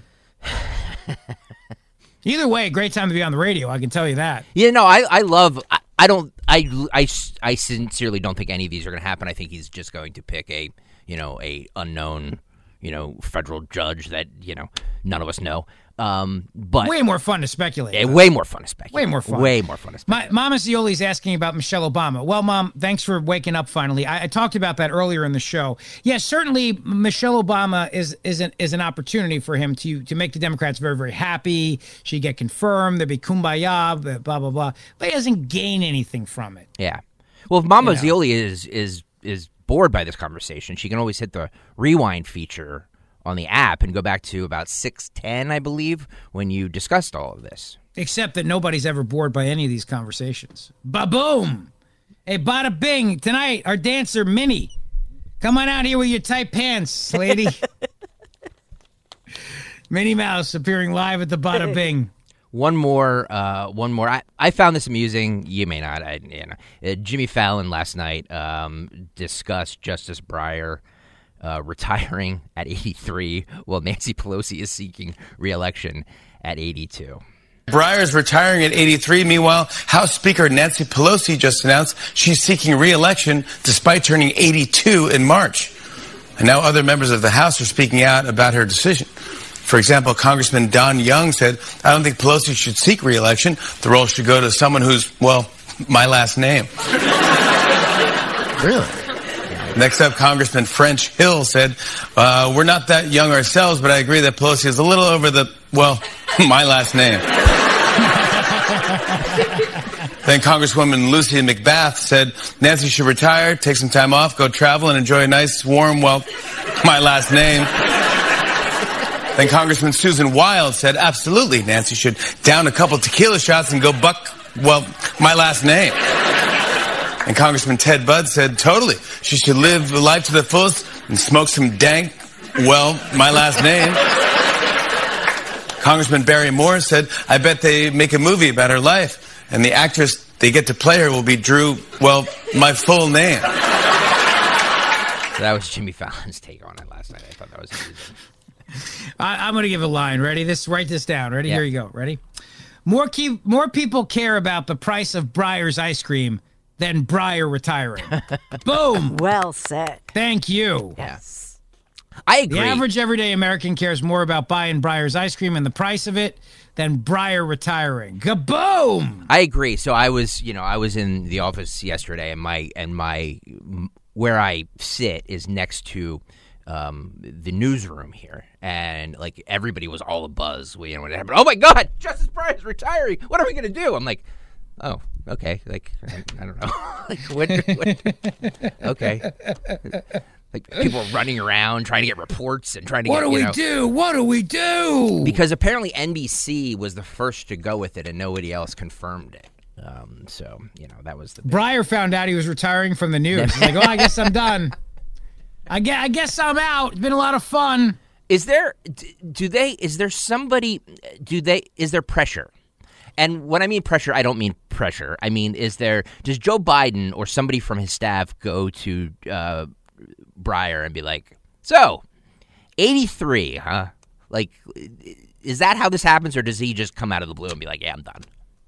Either way, great time to be on the radio, I can tell you that. Yeah, no, I, I love, I, I don't, I, I, I sincerely don't think any of these are going to happen. I think he's just going to pick a, you know, a unknown, you know, federal judge that, you know, none of us know. Um, but way more fun to speculate. Yeah, way more fun to speculate. Way more fun. Way more fun to speculate. My, Mama Zioli's asking about Michelle Obama. Well, Mom, thanks for waking up finally. I, I talked about that earlier in the show. Yes, yeah, certainly Michelle Obama is is an, is an opportunity for him to to make the Democrats very, very happy. She'd get confirmed. There'd be kumbaya, blah, blah, blah. But he doesn't gain anything from it. Yeah. Well, if Mama you know? Zioli is is is bored by this conversation, she can always hit the rewind feature on the app and go back to about six ten, I believe, when you discussed all of this. Except that nobody's ever bored by any of these conversations. Ba-boom! Hey, bada bing! Tonight, our dancer, Minnie. Come on out here with your tight pants, lady. Minnie Mouse appearing live at the bada bing. One more, uh, one more. I, I found this amusing. You may not. I, you know, uh, Jimmy Fallon last night um, discussed Justice Breyer Uh, retiring at eighty-three, while Nancy Pelosi is seeking re-election at eighty-two. Breyer is retiring at eighty-three. Meanwhile, House Speaker Nancy Pelosi just announced she's seeking re-election despite turning eighty-two in March. And now other members of the House are speaking out about her decision. For example, Congressman Don Young said, I don't think Pelosi should seek re-election. The role should go to someone who's, well, my last name. Really? Next up, Congressman French Hill said, uh, we're not that young ourselves, but I agree that Pelosi is a little over the, well, my last name. Then Congresswoman Lucy McBath said, Nancy should retire, take some time off, go travel, and enjoy a nice, warm, well, my last name. Then Congressman Susan Wild said, absolutely, Nancy should down a couple tequila shots and go buck, well, my last name. And Congressman Ted Budd said, totally. She should live life to the fullest and smoke some dank, well, my last name. Congressman Barry Moore said, I bet they make a movie about her life. And the actress they get to play her will be Drew, well, my full name. So that was Jimmy Fallon's take on it last night. I thought that was amusing. I, I'm going to give a line. Ready? This. Write this down. Ready? Yeah. Here you go. Ready? More, key, more people care about the price of Breyer's ice cream than Breyer retiring. Boom. Well said. Thank you. Yes. I agree. The average everyday American cares more about buying Breyer's ice cream and the price of it than Breyer retiring. Kaboom! I agree. So I was, you know, I was in the office yesterday, and my and my where I sit is next to um, the newsroom here, and like everybody was all abuzz when, you know, when it happened. Oh my God, Justice Breyer is retiring. What are we gonna do? I'm like, oh, okay. Like, I, I don't know. like, what, what? Okay. Like, people are running around trying to get reports and trying to what get, do we know, do? What do we do? Because apparently N B C was the first to go with it, and nobody else confirmed it. Um, so, you know, that was the big... Breyer found out he was retiring from the news. He's like, oh, I guess I'm done. I guess, I guess I'm out. It's been a lot of fun. Is there, do they, is there somebody, do they, is there pressure? And when I mean pressure, I don't mean pressure. I mean, is there, does Joe Biden or somebody from his staff go to uh, Breyer and be like, so, eighty-three, huh? Like, is that how this happens, or does he just come out of the blue and be like, yeah, I'm done?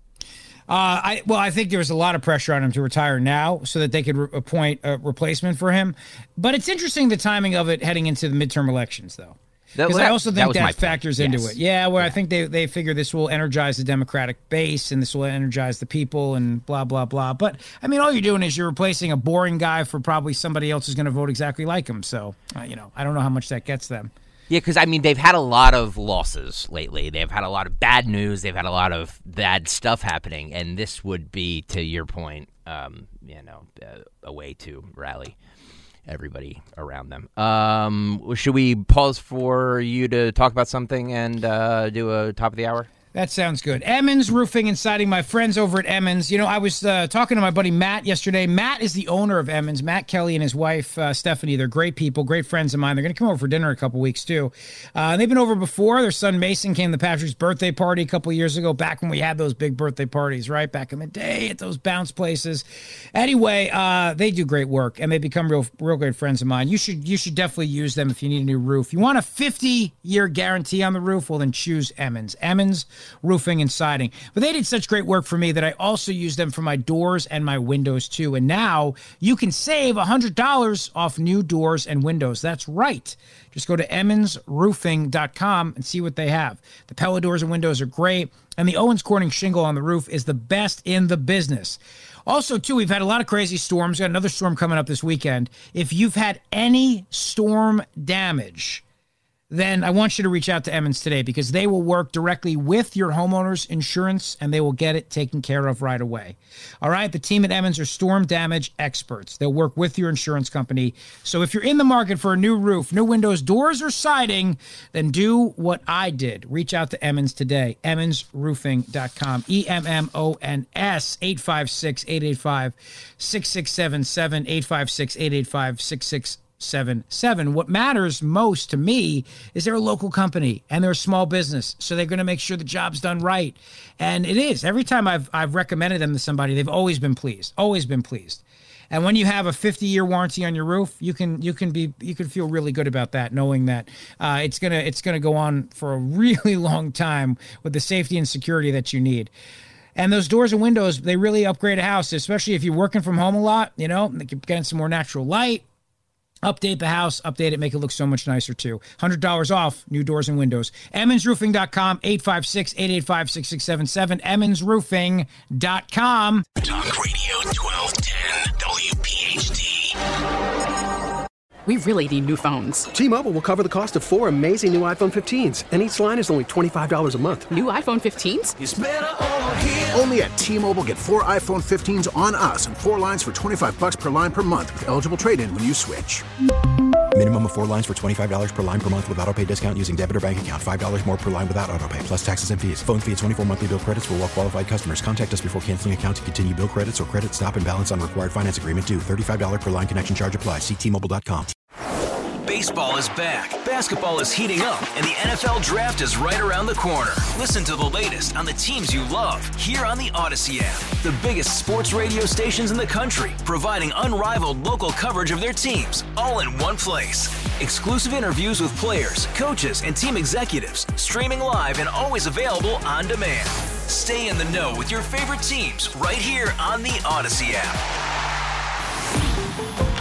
Uh, I well, I think there was a lot of pressure on him to retire now so that they could re- appoint a replacement for him. But it's interesting the timing of it heading into the midterm elections, though. Because well, I also think that, that factors into yes. it. Yeah, where yeah. I think they, they figure this will energize the Democratic base and this will energize the people and blah, blah, blah. But, I mean, all you're doing is you're replacing a boring guy for probably somebody else who's going to vote exactly like him. So, uh, you know, I don't know how much that gets them. Yeah, because, I mean, they've had a lot of losses lately. They've had a lot of bad news. They've had a lot of bad stuff happening. And this would be, to your point, um, you know, uh, a way to rally everybody around them. Um, should we pause for you to talk about something and uh, do a top of the hour? That sounds good. Emmons Roofing and Siding, my friends over at Emmons. You know, I was uh, talking to my buddy Matt yesterday. Matt is the owner of Emmons. Matt Kelly and his wife, uh, Stephanie, they're great people, great friends of mine. They're going to come over for dinner in a couple weeks, too. Uh, they've been over before. Their son Mason came to Patrick's birthday party a couple years ago, back when we had those big birthday parties, right? Back in the day at those bounce places. Anyway, uh, they do great work, and they become real real great friends of mine. You should, you should definitely use them if you need a new roof. You want a fifty-year guarantee on the roof? Well, then choose Emmons. Emmons Roofing and Siding. But they did such great work for me that I also use them for my doors and my windows too. And now you can save one hundred dollars off new doors and windows. That's right. Just go to emmons roofing dot com and see what they have. The Pella doors and windows are great. And the Owens Corning shingle on the roof is the best in the business. Also, too, we've had a lot of crazy storms. Got another storm coming up this weekend. If you've had any storm damage, then I want you to reach out to Emmons today, because they will work directly with your homeowner's insurance and they will get it taken care of right away. All right. The team at Emmons are storm damage experts. They'll work with your insurance company. So if you're in the market for a new roof, new windows, doors, or siding, then do what I did. Reach out to Emmons today. emmons roofing dot com. E M M O N S, eight five six, eight eight five, six six seven seven, eight five six, eight eight five, six six seven seven. Seven seven. What matters most to me is they're a local company and they're a small business, so they're going to make sure the job's done right. And it is. Every time I've I've recommended them to somebody, they've always been pleased. Always been pleased. And when you have a fifty-year warranty on your roof, you can you can be you can feel really good about that, knowing that uh, it's gonna it's gonna go on for a really long time with the safety and security that you need. And those doors and windows, they really upgrade a house, especially if you're working from home a lot. You know, you're getting some more natural light. Update the house, update it, make it look so much nicer too. one hundred dollars off new doors and windows. emmons roofing dot com, eight five six, eight eight five, six six seven seven, emmons roofing dot com. Talk Radio twelve ten W P H D. We really need new phones. T-Mobile will cover the cost of four amazing new iPhone fifteens, and each line is only twenty-five dollars a month. New iPhone fifteens? It's better over here. Only at T-Mobile, get four iPhone fifteens on us and four lines for twenty-five dollars per line per month with eligible trade-in when you switch. Minimum of four lines for twenty-five dollars per line per month with autopay discount using debit or bank account. five dollars more per line without autopay, plus taxes and fees. Phone fee at twenty-four monthly bill credits for well-qualified customers. Contact us before canceling account to continue bill credits or credit stop and balance on required finance agreement due. thirty-five dollars per line connection charge applies. See T Mobile dot com. Baseball is back, basketball is heating up, and the N F L Draft is right around the corner. Listen to the latest on the teams you love here on the Odyssey app. The biggest sports radio stations in the country, providing unrivaled local coverage of their teams, all in one place. Exclusive interviews with players, coaches, and team executives, streaming live and always available on demand. Stay in the know with your favorite teams right here on the Odyssey app.